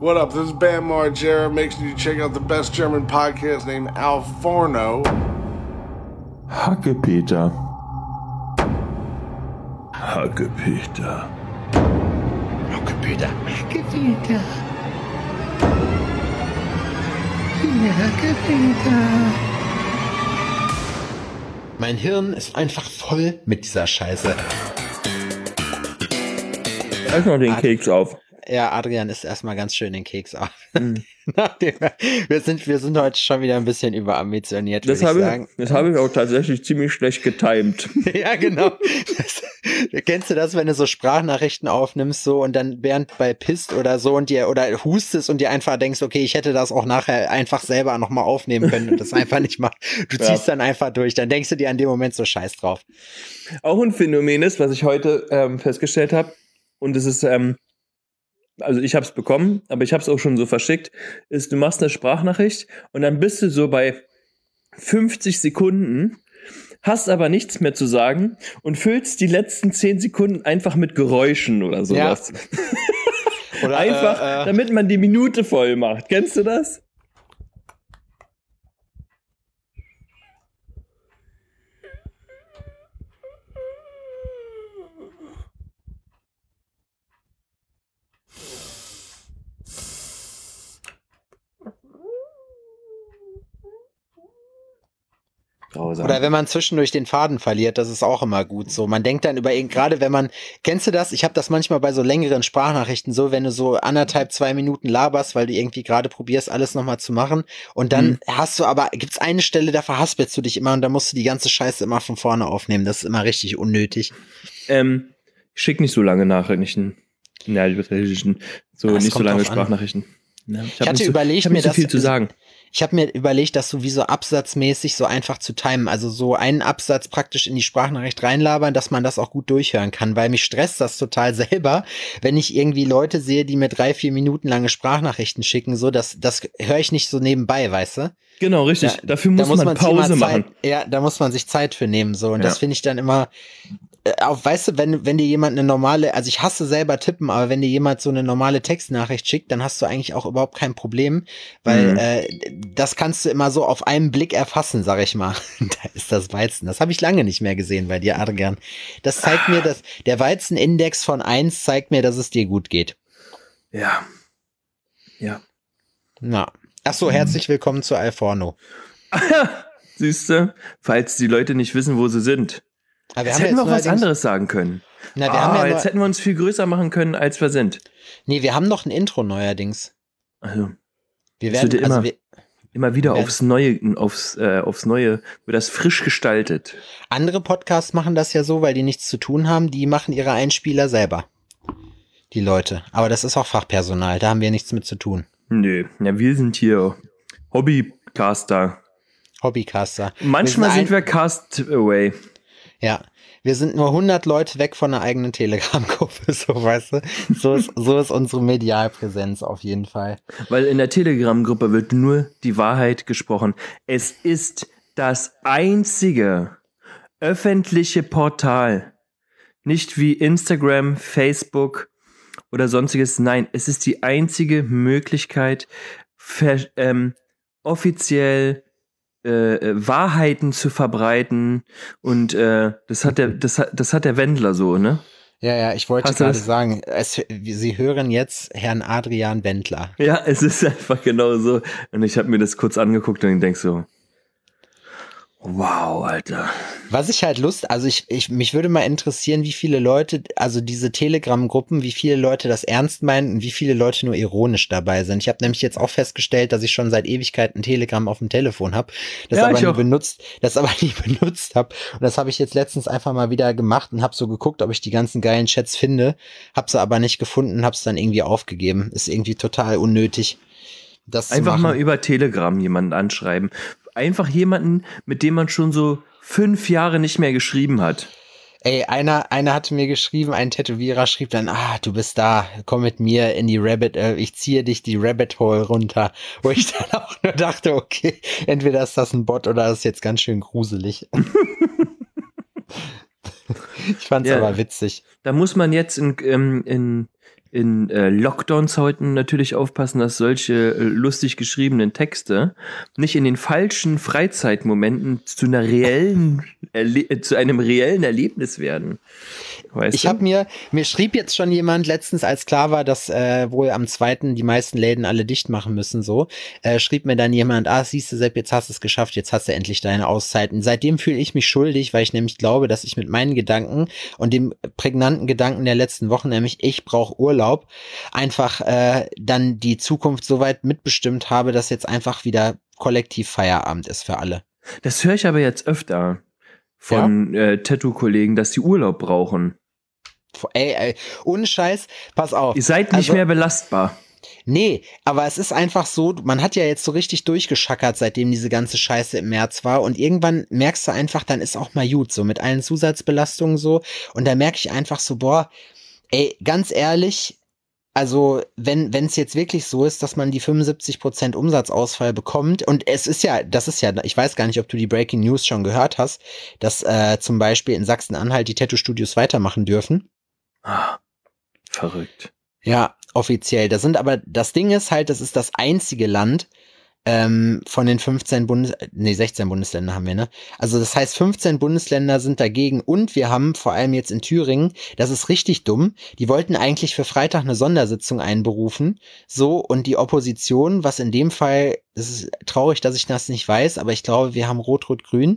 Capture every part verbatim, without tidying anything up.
What up? This is Bam Margera. Make sure you check out the best German podcast named Al Forno. Hackepeter. Hackepeter. Hackepeter. Hackepeter. Ja, Hackepeter. Mein Hirn ist einfach voll mit dieser Scheiße. Lass mal den Ad- Keks auf. Ja, Adrian isst erstmal ganz schön den Keks auf. Mm. wir, sind, wir sind heute schon wieder ein bisschen überambitioniert, würde ich sagen. Das habe ich auch tatsächlich ziemlich schlecht getimed. Ja, genau. Das, kennst du das, wenn du so Sprachnachrichten aufnimmst so und dann während bei pisst oder so und dir oder hustest und dir einfach denkst, okay, ich hätte das auch nachher einfach selber nochmal aufnehmen können und das einfach nicht machst. Du ziehst ja. dann einfach durch, dann denkst du dir an dem Moment so scheiß drauf. Auch ein Phänomen ist, was ich heute ähm, festgestellt habe, und es ist, ähm, also ich habe es bekommen, aber ich habe es auch schon so verschickt, ist, du machst eine Sprachnachricht und dann bist du so bei fünfzig Sekunden, hast aber nichts mehr zu sagen und füllst die letzten zehn Sekunden einfach mit Geräuschen oder sowas. Ja. Oder, einfach, äh, äh, damit man die Minute voll macht. Kennst du das? Grausam. Oder wenn man zwischendurch den Faden verliert, das ist auch immer gut so. Man denkt dann über ihn, gerade wenn man, kennst du das? Ich habe das manchmal bei so längeren Sprachnachrichten so, wenn du so anderthalb, zwei Minuten laberst, weil du irgendwie gerade probierst, alles nochmal zu machen und dann mhm. hast du aber, gibt's eine Stelle, da verhaspelst du dich immer und da musst du die ganze Scheiße immer von vorne aufnehmen. Das ist immer richtig unnötig. Ähm, ich schick nicht so lange Nachrichten. Ja, so ah, nicht so lange Sprachnachrichten. Ja, ich ich hatte überlegt, ich hab nicht mir so viel das, zu sagen. Ich habe mir überlegt, das so wie so absatzmäßig so einfach zu timen, also so einen Absatz praktisch in die Sprachnachricht reinlabern, dass man das auch gut durchhören kann, weil mich stresst das total selber, wenn ich irgendwie Leute sehe, die mir drei, vier Minuten lange Sprachnachrichten schicken, so, das, das höre ich nicht so nebenbei, weißt du? Genau, richtig. Da, Dafür muss, da muss man, man Pause machen. Zeit, ja, da muss man sich Zeit für nehmen, so, und ja. Das finde ich dann immer, auch, weißt du, wenn, wenn dir jemand eine normale, also ich hasse selber tippen, aber wenn dir jemand so eine normale Textnachricht schickt, dann hast du eigentlich auch überhaupt kein Problem, weil mhm. äh, das kannst du immer so auf einen Blick erfassen, sag ich mal. Da ist das Weizen. Das habe ich lange nicht mehr gesehen bei dir, Adrian. Das zeigt mir, dass der Weizenindex von eins zeigt mir, dass es dir gut geht. Ja. Ja. Na. Ach so, herzlich willkommen zu Al Forno. Siehst du, falls die Leute nicht wissen, wo sie sind. Aber wir jetzt hätten wir auch was anderes sagen können. Na, wir ah, haben ja jetzt hätten wir uns viel größer machen können, als wir sind. Nee, wir haben noch ein Intro neuerdings. Also, wir werden immer, also wir, immer wieder wir aufs Neue, aufs, äh, aufs Neue, wird das frisch gestaltet. Andere Podcasts machen das ja so, weil die nichts zu tun haben, die machen ihre Einspieler selber. Die Leute. Aber das ist auch Fachpersonal, da haben wir nichts mit zu tun. Nö, ja, wir sind hier Hobbycaster. Hobbycaster. Manchmal wir sind, sind wir Castaway. Ja, wir sind nur hundert Leute weg von einer eigenen Telegram-Gruppe, so, weißt du? So ist, so ist unsere Medialpräsenz auf jeden Fall. Weil in der Telegram-Gruppe wird nur die Wahrheit gesprochen. Es ist das einzige öffentliche Portal. Nicht wie Instagram, Facebook oder sonstiges. Nein, es ist die einzige Möglichkeit, ver- ähm, offiziell Äh, Wahrheiten zu verbreiten und äh, das hat der das hat das hat der Wendler so, ne? Ja, ja, ich wollte gerade sagen, es, Sie hören jetzt Herrn Adrian Wendler. Ja, es ist einfach genau so. Und ich habe mir das kurz angeguckt und denk so, wow, Alter. Was ich halt Lust, also ich, ich, mich würde mal interessieren, wie viele Leute, also diese Telegram-Gruppen, wie viele Leute das ernst meinen und wie viele Leute nur ironisch dabei sind. Ich habe nämlich jetzt auch festgestellt, dass ich schon seit Ewigkeiten Telegram auf dem Telefon habe, das ja, aber nie auch. benutzt, das aber nie benutzt habe. Und das habe ich jetzt letztens einfach mal wieder gemacht und habe so geguckt, ob ich die ganzen geilen Chats finde, habe sie aber nicht gefunden, habe es dann irgendwie aufgegeben. Ist irgendwie total unnötig. Das einfach mal über Telegram jemanden anschreiben. Einfach jemanden, mit dem man schon so fünf Jahre nicht mehr geschrieben hat. Ey, einer, einer hatte mir geschrieben, ein Tätowierer schrieb dann, ah, du bist da, komm mit mir in die Rabbit, äh, ich ziehe dich die Rabbit Hole runter. Wo ich dann auch nur dachte, okay, entweder ist das ein Bot oder das ist jetzt ganz schön gruselig. Ich fand's ja, aber witzig. Da muss man jetzt in, in, in in äh, Lockdown-Zeiten natürlich aufpassen, dass solche äh, lustig geschriebenen Texte nicht in den falschen Freizeitmomenten zu einer reellen, Erle- zu einem reellen Erlebnis werden. Weißt Ich du? habe mir, mir schrieb jetzt schon jemand letztens, als klar war, dass äh, wohl am zweiten die meisten Läden alle dicht machen müssen, so, äh, schrieb mir dann jemand, ah, siehst du, Sepp, jetzt hast du es geschafft, jetzt hast du endlich deine Auszeiten. Seitdem fühle ich mich schuldig, weil ich nämlich glaube, dass ich mit meinen Gedanken und dem prägnanten Gedanken der letzten Wochen, nämlich ich brauche Urlaub, einfach äh, dann die Zukunft so weit mitbestimmt habe, dass jetzt einfach wieder kollektiv Feierabend ist für alle. Das höre ich aber jetzt öfter von ja? äh, Tattoo-Kollegen, dass die Urlaub brauchen. Ey, ey, ohne Scheiß, pass auf. Ihr seid nicht also, mehr belastbar. Nee, aber es ist einfach so, man hat ja jetzt so richtig durchgeschackert, seitdem diese ganze Scheiße im März war und irgendwann merkst du einfach, dann ist auch mal gut, so mit allen Zusatzbelastungen so und da merke ich einfach so, boah, ey, ganz ehrlich, also wenn wenn es jetzt wirklich so ist, dass man die fünfundsiebzig Prozent Umsatzausfall bekommt und es ist ja, das ist ja, ich weiß gar nicht, ob du die Breaking News schon gehört hast, dass äh, zum Beispiel in Sachsen-Anhalt die Tattoo-Studios weitermachen dürfen. Ah, verrückt. Ja, offiziell. Das sind aber, das Ding ist halt, das ist das einzige Land ähm, von den fünfzehn Bundes, nee, sechzehn Bundesländer haben wir, ne? Also das heißt, fünfzehn Bundesländer sind dagegen und wir haben vor allem jetzt in Thüringen, das ist richtig dumm, die wollten eigentlich für Freitag eine Sondersitzung einberufen, so, und die Opposition, was in dem Fall, das ist traurig, dass ich das nicht weiß, aber ich glaube, wir haben Rot-Rot-Grün.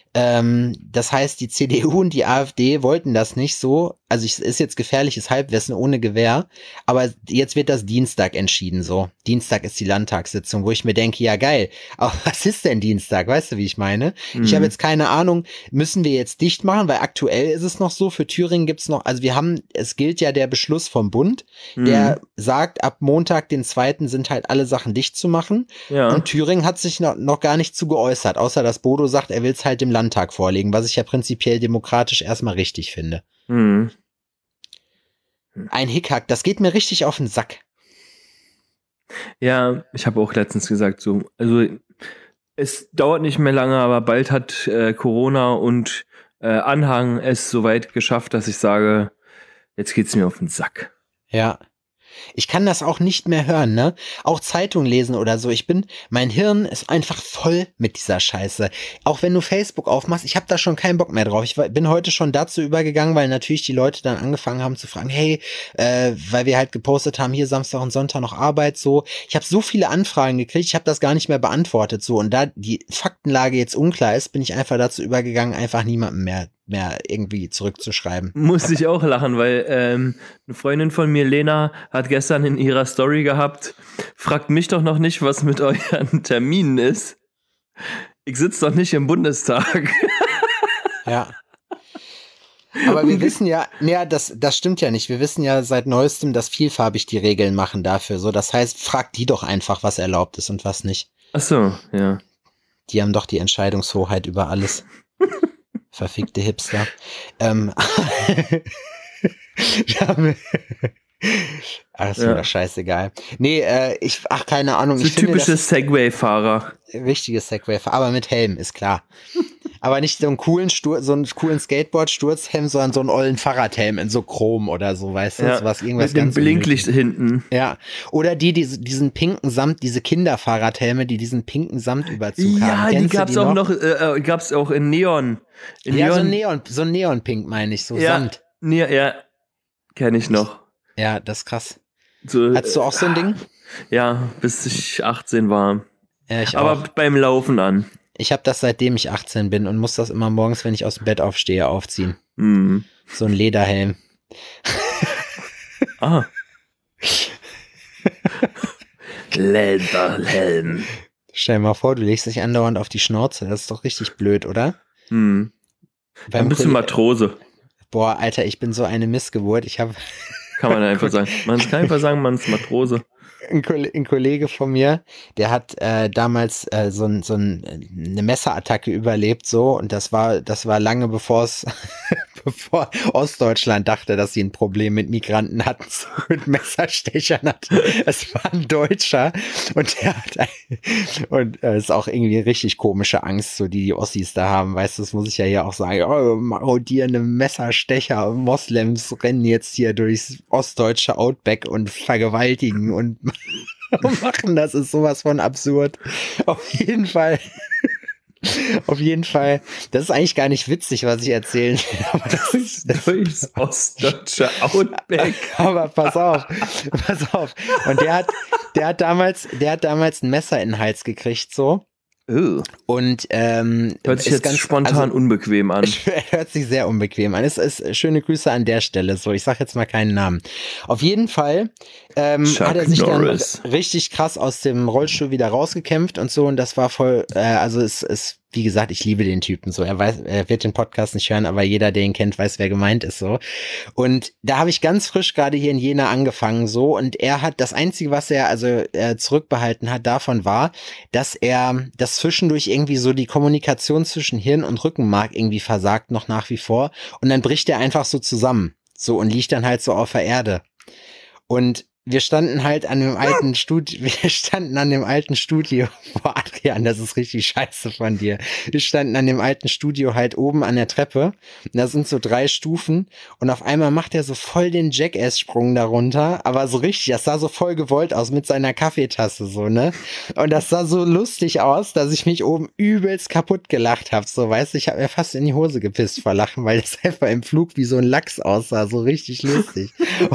Ähm, das heißt, die C D U und die AfD wollten das nicht so. Also es ist jetzt gefährliches Halbwissen ohne Gewehr. Aber jetzt wird das Dienstag entschieden so. Dienstag ist die Landtagssitzung, wo ich mir denke, ja geil, aber was ist denn Dienstag? Weißt du, wie ich meine? Mhm. Ich habe jetzt keine Ahnung, müssen wir jetzt dicht machen? Weil aktuell ist es noch so, für Thüringen gibt's noch, also wir haben, es gilt ja der Beschluss vom Bund, mhm. der sagt, ab Montag, den zweiten sind halt alle Sachen dicht zu machen. Ja. Und Thüringen hat sich noch, noch gar nicht zu geäußert, außer dass Bodo sagt, er will es halt dem Landtag vorlegen, was ich ja prinzipiell demokratisch erstmal richtig finde. Mhm. Ein Hickhack, das geht mir richtig auf den Sack. Ja, ich habe auch letztens gesagt, so, also es dauert nicht mehr lange, aber bald hat äh, Corona und äh, Anhang es so weit geschafft, dass ich sage, jetzt geht's mir auf den Sack. Ja. Ich kann das auch nicht mehr hören, ne? Auch Zeitung lesen oder so. Ich bin, mein Hirn ist einfach voll mit dieser Scheiße. Auch wenn du Facebook aufmachst, ich habe da schon keinen Bock mehr drauf. Ich bin heute schon dazu übergegangen, weil natürlich die Leute dann angefangen haben zu fragen, hey, äh, weil wir halt gepostet haben, hier Samstag und Sonntag noch Arbeit, so. Ich habe so viele Anfragen gekriegt, ich habe das gar nicht mehr beantwortet, so. Und da die Faktenlage jetzt unklar ist, bin ich einfach dazu übergegangen, einfach niemandem mehr mehr irgendwie zurückzuschreiben. Musste ich auch lachen, weil ähm, eine Freundin von mir, Lena, hat gestern in ihrer Story gehabt, fragt mich doch noch nicht, was mit euren Terminen ist. Ich sitze doch nicht im Bundestag. Ja. Aber wir wissen ja, naja, das, das stimmt ja nicht. Wir wissen ja seit neuestem, dass vielfarbig die Regeln machen dafür. So, das heißt, fragt die doch einfach, was erlaubt ist und was nicht. Ach so, ja. Die haben doch die Entscheidungshoheit über alles. Verfickte Hipster. Ähm, ach, ist mir ja. scheißegal. Nee, äh, ich, ach, keine Ahnung. So ich typische Segway-Fahrer. Richtige Segway-Fahrer, aber mit Helm, ist klar. Aber nicht so einen coolen Stur- so einen coolen Skateboard-Sturzhelm, sondern so einen ollen Fahrradhelm in so Chrom oder so, weißt du? Ja, so was, irgendwas mit dem ganz Blinklicht unnötig. hinten. Ja. Oder die, die diesen pinken Samt, diese Kinderfahrradhelme, die diesen pinken Samtüberzug ja, haben. Ja, die Kennst gab's die auch noch, noch äh, gab's auch in Neon. In ja, Neon. so Neon, so Neonpink meine ich, so ja, Samt. Ja, ja, kenne ich noch. Ja, das ist krass. So, Hattest du auch so ein Ding? Ja, bis ich achtzehn war. Ja, ich Aber auch. beim Laufen an. Ich habe das seitdem ich achtzehn bin und muss das immer morgens, wenn ich aus dem Bett aufstehe, aufziehen. Mhm. So ein Lederhelm. Ah. Lederhelm. Stell dir mal vor, du legst dich andauernd auf die Schnauze. Das ist doch richtig blöd, oder? Mhm. Dann bist du Matrose. Boah, Alter, ich bin so eine Missgeburt. Ich habe. Kann man einfach sagen. Man kann einfach sagen, man ist Matrose. Ein, ein Kollege von mir, der hat äh, damals äh, so, ein, so ein, eine Messerattacke überlebt, so, und das war, das war lange bevor es bevor Ostdeutschland dachte, dass sie ein Problem mit Migranten hatten, so mit Messerstechern hatten. Es war ein Deutscher und der hat ein, und es ist auch irgendwie richtig komische Angst, so die die Ossis da haben, weißt du, das muss ich ja hier auch sagen, oh, marodierende Messerstecher, Moslems rennen jetzt hier durchs ostdeutsche Outback und vergewaltigen und machen, das ist sowas von absurd. Auf jeden Fall Auf jeden Fall, das ist eigentlich gar nicht witzig, was ich erzählen will. Aber das ist das durchs ostdeutsche Outback. Aber pass auf, pass auf. Und der hat, der hat damals, der hat damals ein Messer in den Hals gekriegt, so. Oh. Und ähm, hört sich ist jetzt ganz spontan also, unbequem an. Hört sich sehr unbequem an. Es ist schöne Grüße an der Stelle. So, ich sag jetzt mal keinen Namen. Auf jeden Fall ähm, hat er sich Norris. dann richtig krass aus dem Rollstuhl wieder rausgekämpft und so. Und das war voll. Äh, also es ist, wie gesagt, ich liebe den Typen. So, er weiß, er wird den Podcast nicht hören, aber jeder, der ihn kennt, weiß, wer gemeint ist. So. Und da habe ich ganz frisch gerade hier in Jena angefangen. So, und er hat das Einzige, was er also äh, zurückbehalten hat, davon war, dass er das zwischendurch irgendwie so die Kommunikation zwischen Hirn und Rückenmark irgendwie versagt noch nach wie vor und dann bricht er einfach so zusammen so und liegt dann halt so auf der Erde und wir standen halt an dem alten Studio, wir standen an dem alten Studio, boah Adrian, das ist richtig scheiße von dir, wir standen an dem alten Studio halt oben an der Treppe und da sind so drei Stufen und auf einmal macht er so voll den Jackass-Sprung darunter, aber so richtig, das sah so voll gewollt aus mit seiner Kaffeetasse so, ne, und das sah so lustig aus, dass ich mich oben übelst kaputt gelacht habe, so, weißt du, ich habe mir fast in die Hose gepisst vor Lachen, weil das einfach im Flug wie so ein Lachs aussah, so richtig lustig.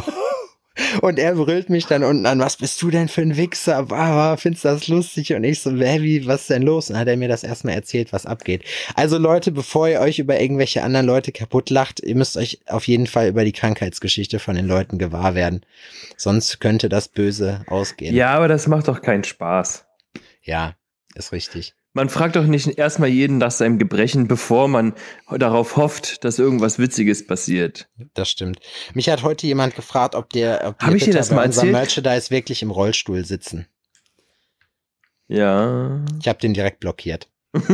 Und er brüllt mich dann unten an, was bist du denn für ein Wichser? Ah, findest du das lustig? Und ich so, Baby, was ist denn los? Und dann hat er mir das erstmal erzählt, was abgeht. Also Leute, bevor ihr euch über irgendwelche anderen Leute kaputt lacht, ihr müsst euch auf jeden Fall über die Krankheitsgeschichte von den Leuten gewahr werden. Sonst könnte das böse ausgehen. Ja, aber das macht doch keinen Spaß. Ja, ist richtig. Man fragt doch nicht erstmal jeden nach seinem Gebrechen, bevor man darauf hofft, dass irgendwas Witziges passiert. Das stimmt. Mich hat heute jemand gefragt, ob der, ob Hab ich dir das bei mal unserem erzählt? Merchandise wirklich im Rollstuhl sitzen. Ja. Ich habe den direkt blockiert.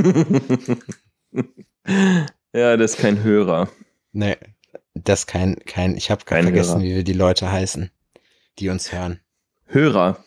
Ja, das ist kein Hörer. Nee, das ist kein, kein, ich habe Kein vergessen, Hörer. wie wir die Leute heißen, die uns hören. Hörer.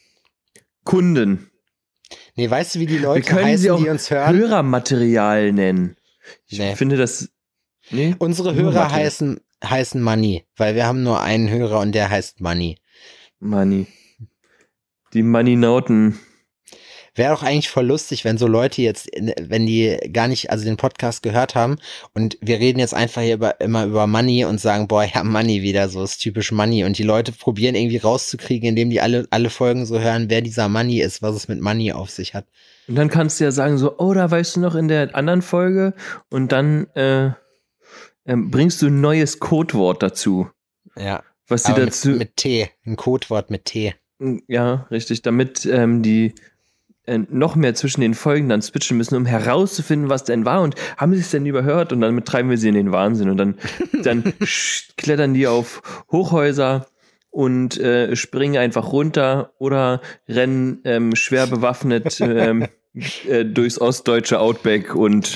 Kunden. Nee, weißt du, wie die Wir Leute können heißen, sie auch die uns hören? Hörermaterial nennen. Ich Nee. finde das... Nee? Unsere Nur Hörer Material. heißen, heißen Money, weil wir haben nur einen Hörer und der heißt Money. Money. Die Money-Nauten. Wäre doch eigentlich voll lustig, wenn so Leute jetzt, wenn die gar nicht, also den Podcast gehört haben und wir reden jetzt einfach hier über, immer über Money und sagen, boah, ja, Money wieder, so ist typisch Money und die Leute probieren irgendwie rauszukriegen, indem die alle, alle Folgen so hören, wer dieser Money ist, was es mit Money auf sich hat. Und dann kannst du ja sagen so, oh, da weißt du noch in der anderen Folge und dann äh, ähm, bringst du ein neues Codewort dazu. Ja. Was die Aber dazu... mit, mit T, ein Codewort mit T. Ja, richtig, damit ähm, die äh, noch mehr zwischen den Folgen dann switchen müssen, um herauszufinden, was denn war und haben sie es denn überhört und dann treiben wir sie in den Wahnsinn und dann, dann sch- klettern die auf Hochhäuser und äh, springen einfach runter oder rennen ähm, schwer bewaffnet ähm, äh, durchs ostdeutsche Outback und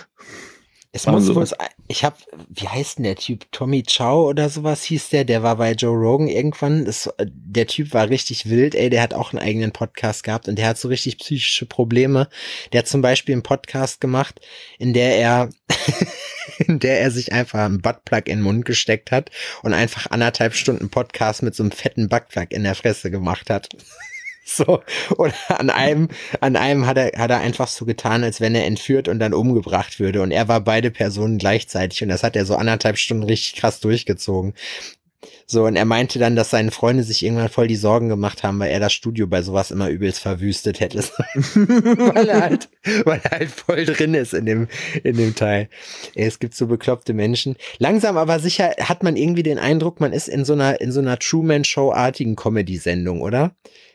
Es machen muss sowas. wohl, ich habe, wie heißt denn der Typ? Tommy Chow oder sowas hieß der, der war bei Joe Rogan irgendwann. Das, der Typ war richtig wild, ey, der hat auch einen eigenen Podcast gehabt und der hat so richtig psychische Probleme. Der hat zum Beispiel einen Podcast gemacht, in der er, in der er sich einfach einen Buttplug in den Mund gesteckt hat und einfach anderthalb Stunden Podcast mit so einem fetten Buttplug in der Fresse gemacht hat. So, oder an einem, an einem hat er, hat er einfach so getan, als wenn er entführt und dann umgebracht würde. Und er war beide Personen gleichzeitig und das hat er so anderthalb Stunden richtig krass durchgezogen. So, und er meinte dann, dass seine Freunde sich irgendwann voll die Sorgen gemacht haben, weil er das Studio bei sowas immer übelst verwüstet hätte. weil er halt, weil er halt voll drin ist in dem, in dem Teil. Es gibt so bekloppte Menschen. Langsam aber sicher hat man irgendwie den Eindruck, man ist in so einer, in so einer Truman-Show-artigen Comedy-Sendung, oder?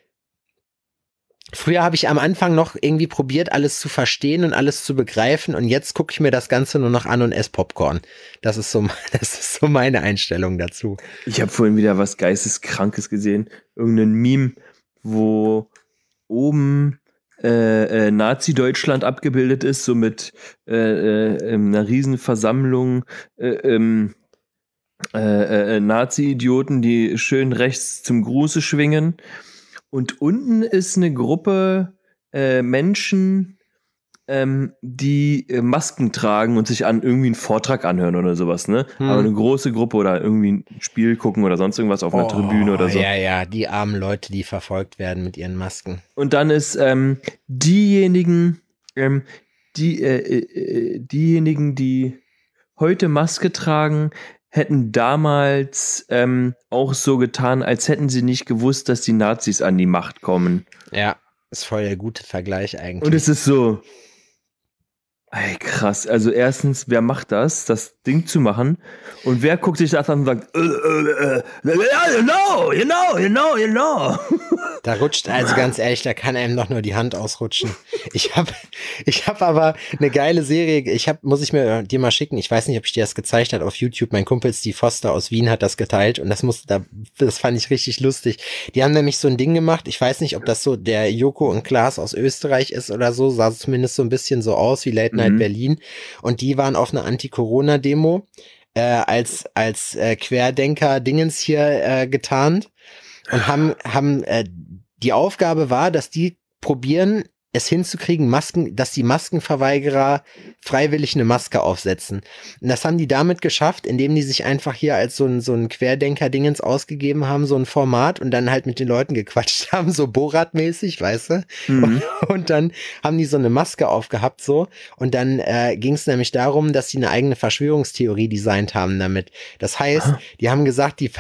Früher habe ich am Anfang noch irgendwie probiert, alles zu verstehen und alles zu begreifen und jetzt gucke ich mir das Ganze nur noch an und esse Popcorn. Das ist so, das ist so meine Einstellung dazu. Ich habe vorhin wieder was Geisteskrankes gesehen. Irgendein Meme, wo oben äh, äh, Nazi-Deutschland abgebildet ist, so mit äh, äh, einer riesen Versammlung äh, ähm, äh, äh, Nazi-Idioten, die schön rechts zum Gruße schwingen. Und unten ist eine Gruppe äh, Menschen, ähm, die äh, Masken tragen und sich an irgendwie einen Vortrag anhören oder sowas, ne? Hm. Aber eine große Gruppe oder irgendwie ein Spiel gucken oder sonst irgendwas auf einer Oh, Tribüne oder so. Ja, ja, die armen Leute, die verfolgt werden mit ihren Masken. Und dann ist ähm, diejenigen, ähm, die, äh, äh, diejenigen, die heute Maske tragen, hätten damals ähm, auch so getan, als hätten sie nicht gewusst, dass die Nazis an die Macht kommen. Ja, ist voll der gute Vergleich eigentlich. Und es ist so, ey, krass. Also erstens, wer macht das, das Ding zu machen? Und wer guckt sich das an und sagt, äh, äh, äh, you know, you know, you know, you know. Da rutscht, also ganz ehrlich, da kann einem noch nur die Hand ausrutschen. Ich habe ich hab aber eine geile Serie, ich hab, muss ich mir dir mal schicken, ich weiß nicht, ob ich dir das gezeigt habe auf YouTube, mein Kumpel Steve Foster aus Wien hat das geteilt und das musste da, das fand ich richtig lustig. Die haben nämlich so ein Ding gemacht, ich weiß nicht, ob das so der Joko und Klaas aus Österreich ist oder so, sah zumindest so ein bisschen so aus wie Late Night Mhm. Berlin und die waren auf einer Anti-Corona-Demo äh, als, als äh, Querdenker-Dingens hier äh, getarnt. Und haben, haben äh, die Aufgabe war, dass die probieren, es hinzukriegen, Masken, dass die Maskenverweigerer freiwillig eine Maske aufsetzen. Und das haben die damit geschafft, indem die sich einfach hier als so ein, so ein Querdenker-Dingens ausgegeben haben, so ein Format und dann halt mit den Leuten gequatscht haben, so Borat-mäßig, weißt du? Mhm. Und dann haben die so eine Maske aufgehabt so und dann äh, ging es nämlich darum, dass sie eine eigene Verschwörungstheorie designt haben damit. Das heißt, Ah. die haben gesagt, die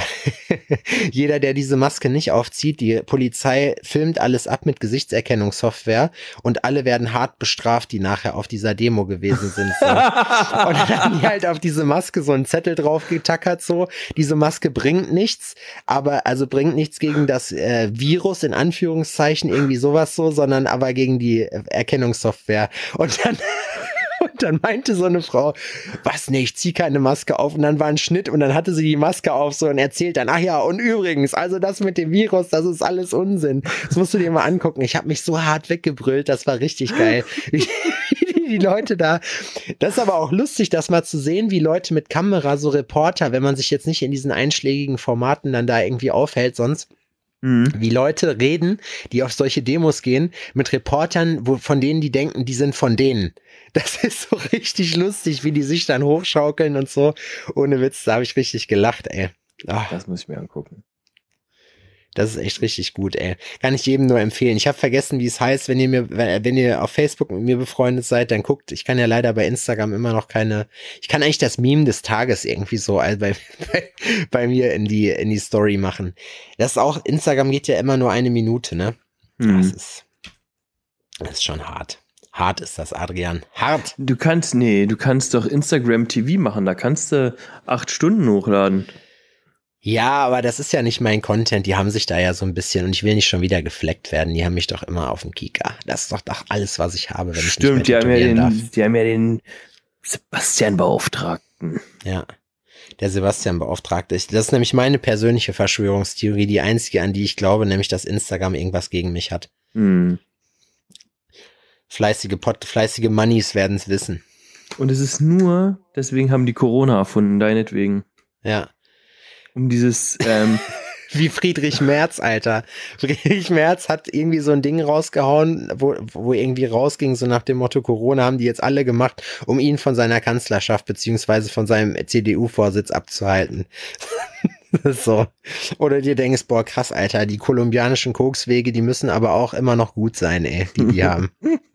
jeder, der diese Maske nicht aufzieht, die Polizei filmt alles ab mit Gesichtserkennungssoftware und alle werden hart bestraft, die nachher auf dieser Demo gewesen sind. So. Und dann haben die halt auf diese Maske so einen Zettel drauf getackert, so, diese Maske bringt nichts, aber also bringt nichts gegen das äh, Virus, in Anführungszeichen, irgendwie sowas so, sondern aber gegen die Erkennungssoftware. Und dann Und dann meinte so eine Frau, was, nee, ich zieh keine Maske auf. Und dann war ein Schnitt und dann hatte sie die Maske auf so und erzählt dann, ach ja, und übrigens, also das mit dem Virus, das ist alles Unsinn. Das musst du dir mal angucken. Ich habe mich so hart weggebrüllt, das war richtig geil. Wie die Leute da, das ist aber auch lustig, das mal zu sehen, wie Leute mit Kamera, so Reporter, wenn man sich jetzt nicht in diesen einschlägigen Formaten dann da irgendwie aufhält, sonst wie Leute reden, die auf solche Demos gehen, mit Reportern, wo, von denen die denken, die sind von denen. Das ist so richtig lustig, wie die sich dann hochschaukeln und so. Ohne Witz, da habe ich richtig gelacht, ey. Ach, Das muss ich mir angucken. das ist echt richtig gut, ey. Kann ich jedem nur empfehlen. Ich habe vergessen, wie es heißt, wenn ihr mir, wenn, wenn ihr auf Facebook mit mir befreundet seid, dann guckt, ich kann ja leider bei Instagram immer noch keine, ich kann eigentlich das Meme des Tages irgendwie so bei, bei, bei mir in die, in die Story machen. Das ist auch, Instagram geht ja immer nur eine Minute, ne? Mhm. Das ist, das ist schon hart. Hart ist das, Adrian. Hart. Du kannst, nee, du kannst doch Instagram T V machen, da kannst du acht Stunden hochladen. Ja, aber das ist ja nicht mein Content. Die haben sich da ja so ein bisschen, und ich will nicht schon wieder gefleckt werden. Die haben mich doch immer auf dem Kika. Das ist doch, doch alles, was ich habe, wenn ich Stimmt, nicht die mehr haben, ja tätowieren darf. den, die haben ja den Sebastian Beauftragten. Ja, der Sebastian Beauftragte. Ich- Das ist nämlich meine persönliche Verschwörungstheorie, die einzige, an die ich glaube, nämlich, dass Instagram irgendwas gegen mich hat. Hm. Fleißige Pot, fleißige Mannis werden es wissen. Und es ist nur, deswegen haben die Corona erfunden, deinetwegen. Ja. Um dieses, ähm, Wie Friedrich Merz, Alter. Friedrich Merz hat irgendwie so ein Ding rausgehauen, wo, wo irgendwie rausging, so nach dem Motto, Corona haben die jetzt alle gemacht, um ihn von seiner Kanzlerschaft beziehungsweise von seinem C D U-Vorsitz abzuhalten. Das ist so. Oder dir denkst, boah, krass, Alter, die kolumbianischen Kokswege, die müssen aber auch immer noch gut sein, ey, die die haben.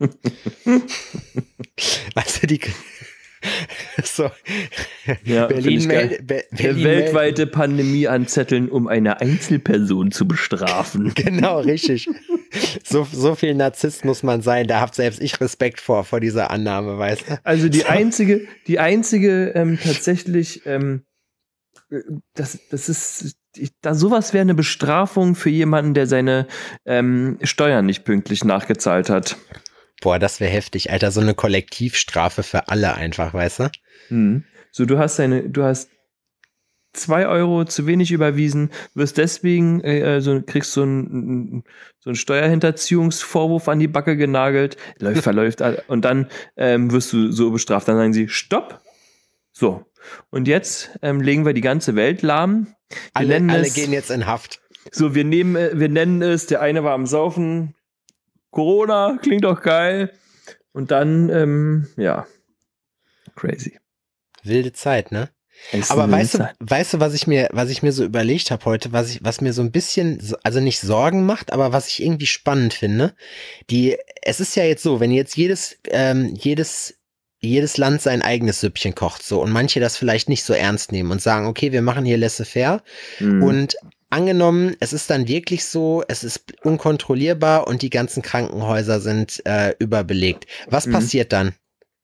Also die... So. ja, find Berlin, ich geil. meld, Be Eine Berlin weltweite Pandemie anzetteln, um eine Einzelperson zu bestrafen. Genau, richtig. So, so viel Narzisst muss man sein. Da hab selbst ich Respekt vor, vor dieser Annahme, weißt du? Also die So. einzige, die einzige ähm, tatsächlich, ähm, das, das ist, da sowas wäre eine Bestrafung für jemanden, der seine ähm, Steuern nicht pünktlich nachgezahlt hat. Boah, das wäre heftig, Alter. So eine Kollektivstrafe für alle einfach, weißt du? Hm. So, du hast deine, du hast zwei Euro zu wenig überwiesen, wirst deswegen, äh, so, kriegst so einen, so einen Steuerhinterziehungsvorwurf an die Backe genagelt, läuft, verläuft, und dann ähm, wirst du so bestraft. Dann sagen sie, stopp. So. Und jetzt ähm, legen wir die ganze Welt lahm. Wir Alle, nennen alle es, gehen jetzt in Haft. So, wir nehmen, äh, wir nennen es, der eine war am Saufen, Corona, klingt doch geil. Und dann, ähm, ja, crazy. Wilde Zeit, ne? Es Aber ist weißt du, Zeit. weißt du, was ich mir, was ich mir so überlegt habe heute, was ich, was mir so ein bisschen, so- also nicht Sorgen macht, aber was ich irgendwie spannend finde. Die, es ist ja jetzt so, wenn jetzt jedes, ähm, jedes, jedes Land sein eigenes Süppchen kocht, so, und manche das vielleicht nicht so ernst nehmen und sagen, okay, wir machen hier laissez-faire. Mhm. Und angenommen, es ist dann wirklich so, es ist unkontrollierbar und die ganzen Krankenhäuser sind äh, überbelegt. Was Mhm. passiert dann?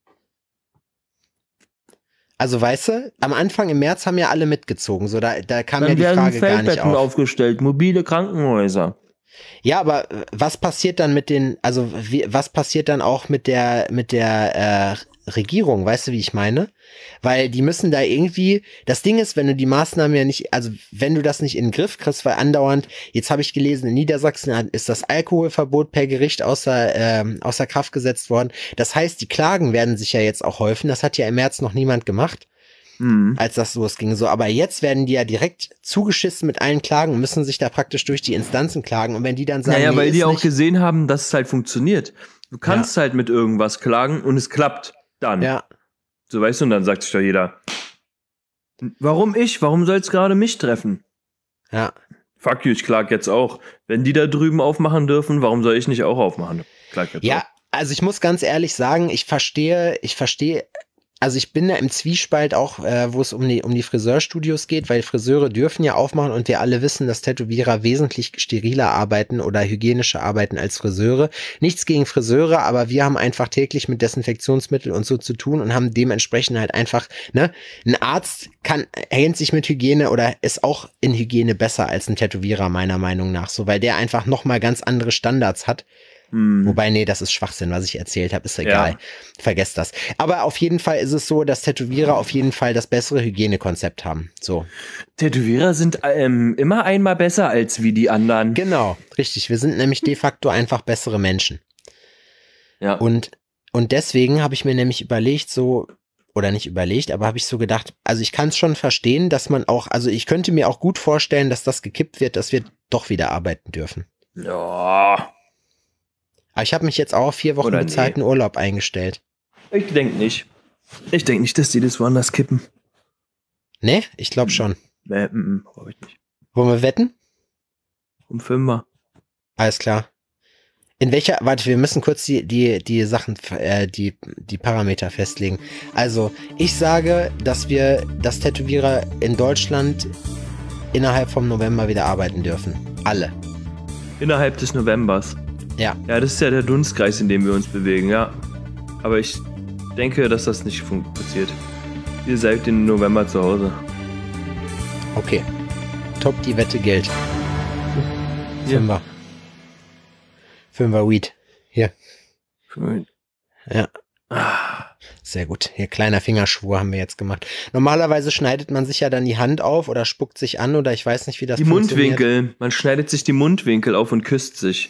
Also weißt du, am Anfang im März haben ja alle mitgezogen, so da, da kam ja Dann die werden Frage gar nicht Feldbetten auf. aufgestellt, mobile Krankenhäuser. Ja, aber äh, was passiert dann mit den, also wie, was passiert dann auch mit der, mit der äh, Regierung, weißt du, wie ich meine? Weil die müssen da irgendwie, das Ding ist, wenn du die Maßnahmen ja nicht, also wenn du das nicht in den Griff kriegst, weil andauernd, jetzt habe ich gelesen, in Niedersachsen ist das Alkoholverbot per Gericht außer, ähm, außer Kraft gesetzt worden. Das heißt, die Klagen werden sich ja jetzt auch häufen. Das hat ja im März noch niemand gemacht, Mhm. als das losging. So, aber jetzt werden die ja direkt zugeschissen mit allen Klagen und müssen sich da praktisch durch die Instanzen klagen. Und wenn die dann sagen, Naja, nee, weil ist die auch nicht, gesehen haben, dass es halt funktioniert. Du kannst halt mit irgendwas klagen und es klappt dann. ja, So, weißt du, und dann sagt sich doch jeder, warum ich? Warum soll es gerade mich treffen? ja. Fuck you, ich klag jetzt auch. Wenn die da drüben aufmachen dürfen, warum soll ich nicht auch aufmachen? Klag jetzt Ja, auch. also ich muss ganz ehrlich sagen, ich verstehe, ich verstehe, also ich bin da im Zwiespalt auch, äh, wo es um die, um die Friseurstudios geht, weil Friseure dürfen ja aufmachen und wir alle wissen, dass Tätowierer wesentlich steriler arbeiten oder hygienischer arbeiten als Friseure. Nichts gegen Friseure, aber wir haben einfach täglich mit Desinfektionsmittel und so zu tun und haben dementsprechend halt einfach, ne, ein Arzt kann, hält sich mit Hygiene oder ist auch in Hygiene besser als ein Tätowierer meiner Meinung nach, so, weil der einfach nochmal ganz andere Standards hat. Hm. Wobei, nee, das ist Schwachsinn, was ich erzählt habe, ist egal. Ja. Vergesst das. Aber auf jeden Fall ist es so, dass Tätowierer auf jeden Fall das bessere Hygienekonzept haben. So. Tätowierer sind ähm, immer einmal besser als wie die anderen. Genau, richtig. Wir sind nämlich de facto einfach bessere Menschen. Ja. Und, und deswegen habe ich mir nämlich überlegt, so, oder nicht überlegt, aber habe ich so gedacht, also ich kann es schon verstehen, dass man auch, also ich könnte mir auch gut vorstellen, dass das gekippt wird, dass wir doch wieder arbeiten dürfen. Ja. Aber ich habe mich jetzt auch auf vier Wochen Oder nee. bezahlten Urlaub eingestellt. Ich denke nicht. Ich denke nicht, dass die das woanders kippen. Ne? Ich glaube schon. Nee, mm, brauche ich nicht. Wollen wir wetten? Um Fünfer. Alles klar. In welcher, warte, wir müssen kurz die, die, die Sachen, äh, die, die Parameter festlegen. Also, ich sage, dass wir, dass Tätowierer in Deutschland innerhalb vom November wieder arbeiten dürfen. Alle. Innerhalb des Novembers. Ja. Ja, das ist ja der Dunstkreis, in dem wir uns bewegen, ja. Aber ich denke, dass das nicht fun- passiert. Ihr seid im November zu Hause. Okay. Top, die Wette gilt. Ja. Fünfer. Fünfer Weed. Hier. Ja. Sehr gut. Hier, kleiner Fingerschwur haben wir jetzt gemacht. Normalerweise schneidet man sich ja dann die Hand auf oder spuckt sich an oder ich weiß nicht, wie das Die funktioniert. Mundwinkel. Man schneidet sich die Mundwinkel auf und küsst sich.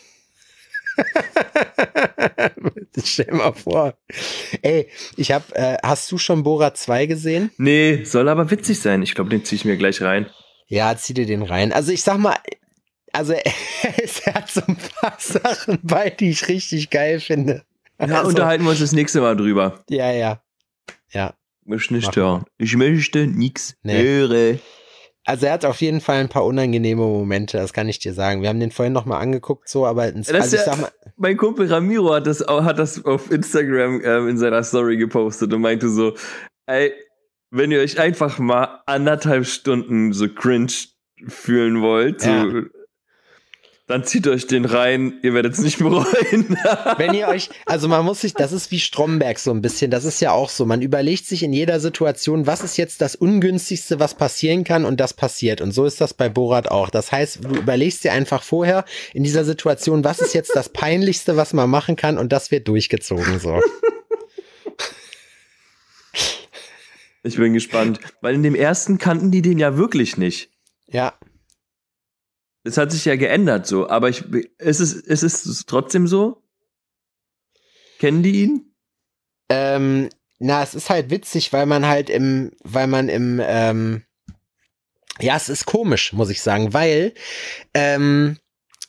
Stell mal vor. Ey, ich hab, äh, hast du schon Borat zwei gesehen? Nee, soll aber witzig sein. Ich glaube, den ziehe ich mir gleich rein. Ja, zieh dir den rein. Also ich sag mal, also es hat so ein paar Sachen bei, die ich richtig geil finde. Ja, Also, unterhalten wir uns das nächste Mal drüber. ja, ja. Ja. Ich nicht Machen hören. Ich möchte nix Nee. hören. Also er hat auf jeden Fall ein paar unangenehme Momente, das kann ich dir sagen. Wir haben den vorhin noch mal angeguckt, so, aber ins, Das also ich ist ja- sag mal, Mein Kumpel Ramiro hat das, auch- hat das auf Instagram ähm, in seiner Story gepostet und meinte so, ey, wenn ihr euch einfach mal anderthalb Stunden so cringe fühlen wollt, so, Ja. dann zieht euch den rein, ihr werdet es nicht bereuen. wenn ihr euch, also man muss sich, das ist wie Stromberg so ein bisschen, das ist ja auch so, man überlegt sich in jeder Situation, was ist jetzt das Ungünstigste, was passieren kann und das passiert und so ist das bei Borat auch. Das heißt, du überlegst dir einfach vorher in dieser Situation, was ist jetzt das Peinlichste, was man machen kann und das wird durchgezogen so. Ich bin gespannt. Weil in dem ersten kannten die den ja wirklich nicht. Ja. Es hat sich ja geändert so, aber ich, ist, es, ist es trotzdem so? Kennen die ihn? Ähm, na, es ist halt witzig, weil man halt im, weil man im, ähm, ja, es ist komisch, muss ich sagen, weil, ähm,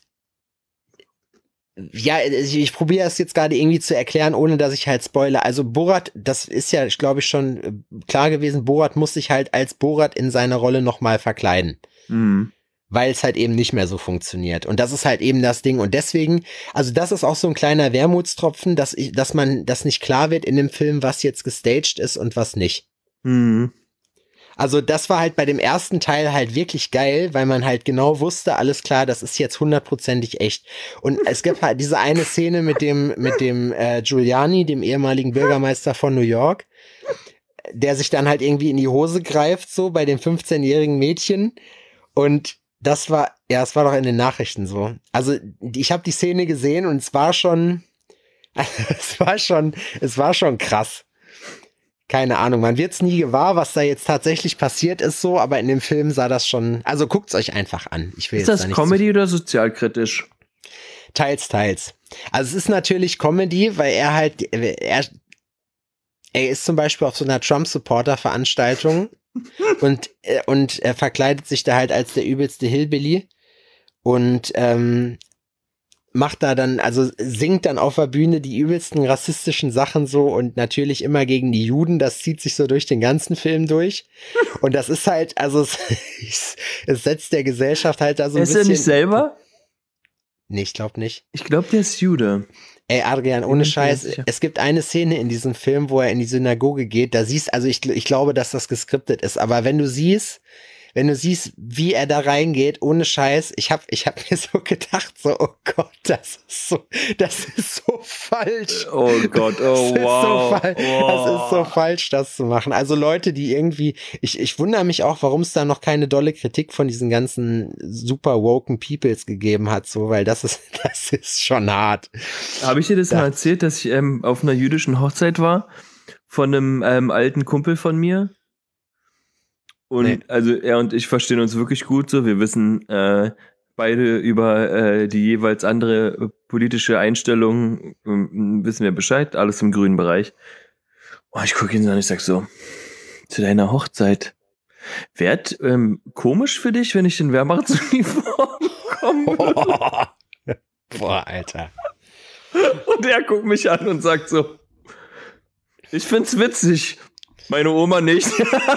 ja, ich, ich probiere es jetzt gerade irgendwie zu erklären, ohne dass ich halt spoilere. Also Borat, das ist ja, glaube ich, schon klar gewesen, Borat muss sich halt als Borat in seiner Rolle nochmal verkleiden. Mhm. Weil es halt eben nicht mehr so funktioniert. Und das ist halt eben das Ding. Und deswegen, also das ist auch so ein kleiner Wermutstropfen, dass ich, dass man, das nicht klar wird in dem Film, was jetzt gestaged ist und was nicht. Mhm. Also das war halt bei dem ersten Teil halt wirklich geil, weil man halt genau wusste, alles klar, das ist jetzt hundertprozentig echt. Und es gibt halt diese eine Szene mit dem, mit dem äh, Giuliani, dem ehemaligen Bürgermeister von New York, der sich dann halt irgendwie in die Hose greift, so bei dem fünfzehnjährigen Mädchen. Und das war, ja, es war doch in den Nachrichten so. Also ich habe die Szene gesehen und es war schon, es war schon, es war schon krass. Keine Ahnung, man wird's nie gewahr, was da jetzt tatsächlich passiert ist so, aber in dem Film sah das schon, also guckt's euch einfach an. Ich will Ist jetzt das da nicht Comedy zu- oder sozialkritisch? Teils, teils. Also es ist natürlich Comedy, weil er halt, er, er ist zum Beispiel auf so einer Trump-Supporter-Veranstaltung und, äh, und er verkleidet sich da halt als der übelste Hillbilly und ähm, macht da dann, also singt dann auf der Bühne die übelsten rassistischen Sachen so und natürlich immer gegen die Juden, das zieht sich so durch den ganzen Film durch und das ist halt, also es, es setzt der Gesellschaft halt da so ein Ist bisschen... er nicht selber? Nee, ich glaube nicht. Ich glaube, der ist Jude. Ey, Adrian, Bin ohne mir nicht Scheiß, sicher. es gibt eine Szene in diesem Film, wo er in die Synagoge geht, da siehst, also ich, ich glaube, dass das geskriptet ist, aber wenn du siehst, wenn du siehst, wie er da reingeht, ohne Scheiß, ich hab, ich hab mir so gedacht, so, oh Gott, das ist so, das ist so falsch. Oh Gott, oh Das ist wow. so fal- wow. Das ist so falsch, das zu machen. Also Leute, die irgendwie, ich, ich wundere mich auch, warum es da noch keine dolle Kritik von diesen ganzen super woken Peoples gegeben hat, so, weil das ist, das ist schon hart. Habe ich dir das Da- mal erzählt, dass ich ähm, auf einer jüdischen Hochzeit war von einem ähm, alten Kumpel von mir? Und Nee. also er und ich verstehen uns wirklich gut so. Wir wissen äh, beide über äh, die jeweils andere äh, politische Einstellung, ähm, wissen wir Bescheid, alles im grünen Bereich. Oh, ich gucke ihn so an, ich sag so, zu deiner Hochzeit. Wäre ähm, komisch für dich, wenn ich in Wehrmachtsuniform komme? Boah, Boah, Alter. Und er guckt mich an und sagt so, ich find's witzig, meine Oma nicht.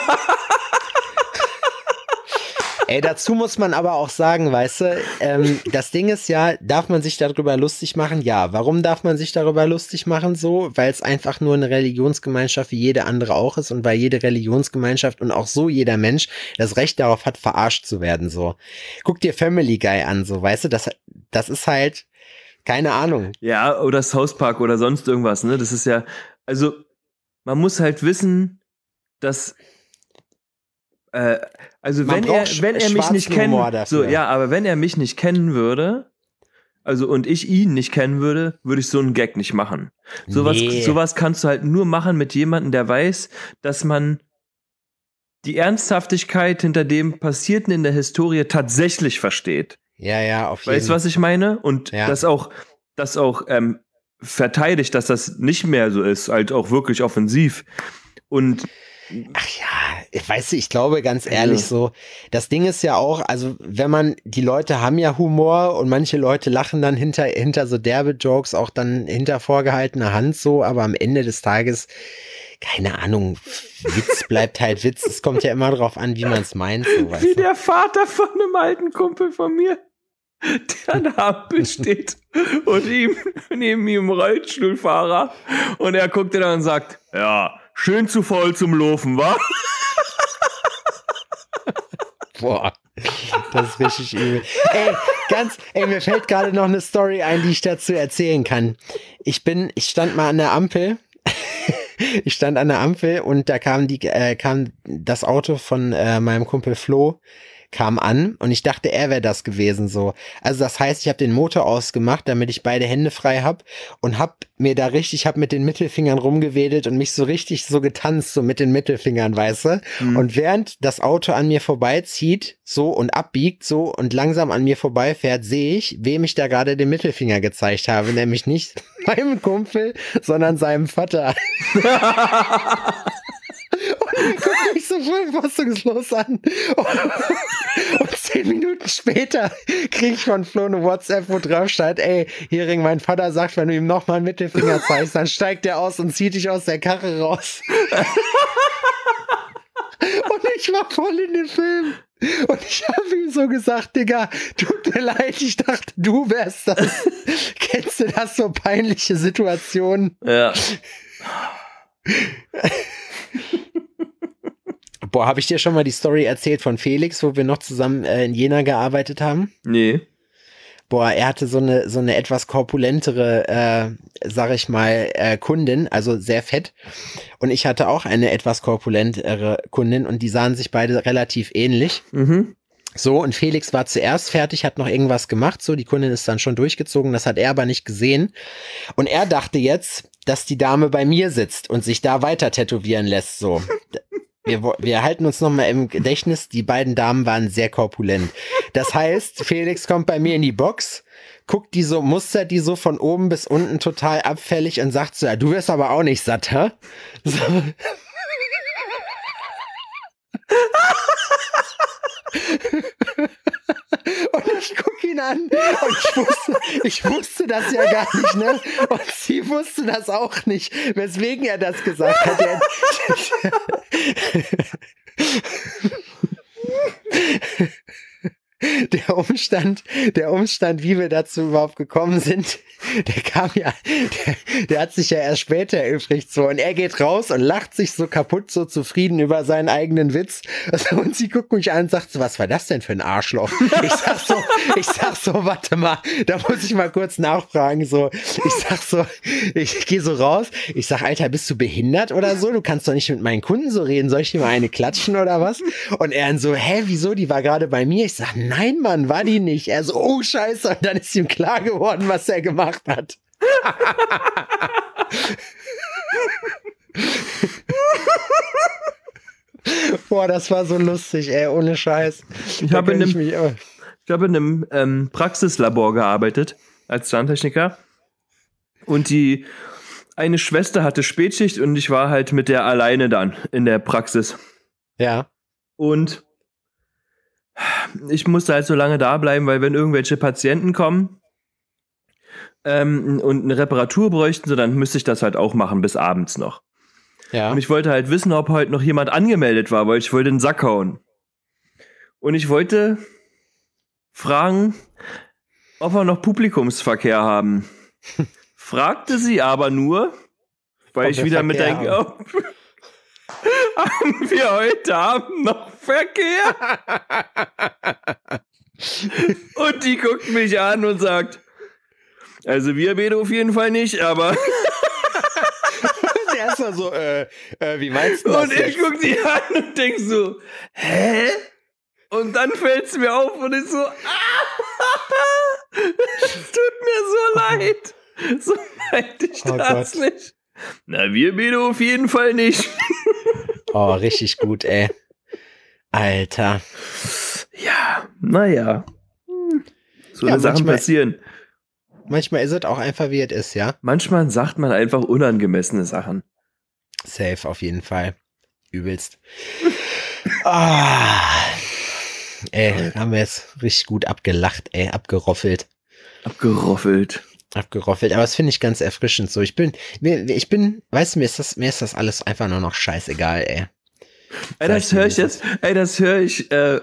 Ey, dazu muss man aber auch sagen, weißt du, ähm, das Ding ist ja, darf man sich darüber lustig machen? Ja. Warum darf man sich darüber lustig machen so? Weil es einfach nur eine Religionsgemeinschaft wie jede andere auch ist und weil jede Religionsgemeinschaft und auch so jeder Mensch das Recht darauf hat, verarscht zu werden so. Guck dir Family Guy an, so, weißt du, das, das ist halt, keine Ahnung. Ja, oder South Park oder sonst irgendwas, ne? Das ist ja, also man muss halt wissen, dass äh, also Man wenn er, braucht wenn er mich schwarzen nicht kennen, Humor dafür. so ja, aber wenn er mich nicht kennen würde, also und ich ihn nicht kennen würde, würde ich so einen Gag nicht machen. Sowas, Nee. sowas kannst du halt nur machen mit jemandem, der weiß, dass man die Ernsthaftigkeit hinter dem Passierten in der Historie tatsächlich versteht. Ja, ja, auf jeden Weißt du, was ich meine? Und Ja. das auch, das auch ähm, verteidigt, dass das nicht mehr so ist, halt auch wirklich offensiv. Und Ach ja, weißt du, ich glaube ganz ehrlich so, das Ding ist ja auch, also wenn man, die Leute haben ja Humor und manche Leute lachen dann hinter, hinter so derbe Jokes, auch dann hinter vorgehaltener Hand so, aber am Ende des Tages, keine Ahnung, Witz bleibt halt Witz, es kommt ja immer drauf an, wie man es meint, so, weißt wie du. der Vater von einem alten Kumpel von mir, der an der Ampel steht und ihm, neben ihm Rollstuhlfahrer und er guckt ihn an und sagt, ja, schön zu voll zum Laufen, wa? Boah, das ist richtig übel. Ey, ganz, ey, mir fällt gerade noch eine Story ein, die ich dazu erzählen kann. Ich bin, ich stand mal an der Ampel. Ich stand an der Ampel und da kam die, äh, kam das Auto von äh, meinem Kumpel Flo, kam an und ich dachte, er wäre das gewesen so. Also das heißt, ich habe den Motor ausgemacht, damit ich beide Hände frei habe und habe mir da richtig, habe mit den Mittelfingern rumgewedelt und mich so richtig so getanzt, so mit den Mittelfingern, weißt du? Mhm. Und während das Auto an mir vorbeizieht, so und abbiegt, so und langsam an mir vorbeifährt, sehe ich, wem ich da gerade den Mittelfinger gezeigt habe, nämlich nicht meinem Kumpel, sondern seinem Vater. Und dann guckt mich so voll fassungslos an. Und zehn Minuten später krieg ich von Flo eine WhatsApp, wo drauf steht, ey, Hering, mein Vater sagt, wenn du ihm nochmal einen Mittelfinger zeigst, dann steigt er aus und zieht dich aus der Karre raus. Und ich war voll in den Film. Und ich habe ihm so gesagt, Digga, tut mir leid, ich dachte, du wärst das. Kennst du das, so peinliche Situationen? Ja. Boah, habe ich dir schon mal die Story erzählt von Felix, wo wir noch zusammen äh, in Jena gearbeitet haben? Nee. Boah, er hatte so eine so eine etwas korpulentere, äh, sag ich mal, äh, Kundin, also sehr fett. Und ich hatte auch eine etwas korpulentere Kundin und die sahen sich beide relativ ähnlich. Mhm. So, und Felix war zuerst fertig, hat noch irgendwas gemacht, so, die Kundin ist dann schon durchgezogen, das hat er aber nicht gesehen. Und er dachte jetzt, dass die Dame bei mir sitzt und sich da weiter tätowieren lässt, so. Wir, wir halten uns nochmal im Gedächtnis, die beiden Damen waren sehr korpulent. Das heißt, Felix kommt bei mir in die Box, guckt die so, mustert die so von oben bis unten total abfällig und sagt so, ja, du wirst aber auch nicht satt, hä? So. Und ich gucke ihn an und ich wusste, ich wusste das ja gar nicht, ne? Und sie wusste das auch nicht, weswegen er das gesagt hat. Er, der Umstand, der Umstand, wie wir dazu überhaupt gekommen sind, der kam ja, der, der hat sich ja erst später erübrigt so und er geht raus und lacht sich so kaputt, so zufrieden über seinen eigenen Witz und sie guckt mich an und sagt so, was war das denn für ein Arschloch? Ich sag so, ich sag so, warte mal, da muss ich mal kurz nachfragen, so, ich sag so, ich gehe so raus, ich sag, Alter, bist du behindert oder so? Du kannst doch nicht mit meinen Kunden so reden, soll ich dir mal eine klatschen oder was? Und er dann so, hä, wieso, die war gerade bei mir? Ich sag, nein, Mann, war die nicht. Er so, oh, scheiße. Und dann ist ihm klar geworden, was er gemacht hat. Boah, das war so lustig, ey, ohne Scheiß. Ich habe in, ich hab in einem ähm, Praxislabor gearbeitet, als Zahntechniker. Und die eine Schwester hatte Spätschicht und ich war halt mit der alleine dann in der Praxis. Ja. Und ich musste halt so lange da bleiben, weil wenn irgendwelche Patienten kommen ähm, und eine Reparatur bräuchten, so dann müsste ich das halt auch machen, bis abends noch. Ja. Und ich wollte halt wissen, ob heute noch jemand angemeldet war, weil ich wollte den Sack hauen. Und ich wollte fragen, ob wir noch Publikumsverkehr haben. Fragte sie aber nur, weil ob ich wieder mit denke, oh, haben wir heute Abend noch Verkehr? Und die guckt mich an und sagt, also wir beide auf jeden Fall nicht, aber... Der ist ja so, äh, äh, wie meinst du das Und ich jetzt? Guck die an und denk so, hä? Und dann fällt's mir auf und ich so, ah, es tut mir so leid. So meinte ich oh das Gott. Nicht. Na, wir beide auf jeden Fall nicht. Oh, richtig gut, ey. Alter. Ja, naja. So ja, eine Sachen manchmal, passieren. Manchmal ist es auch einfach, wie es ist, ja? Manchmal sagt man einfach unangemessene Sachen. Safe, auf jeden Fall. Übelst. Ah. Ey, haben wir jetzt richtig gut abgelacht, ey, abgeroffelt. Abgeroffelt. Abgeroffelt, aber das finde ich ganz erfrischend so. Ich bin, ich bin, weißt du, mir ist das, mir ist das alles einfach nur noch scheißegal, ey. Ey, das höre ich jetzt, ey, das höre ich, äh,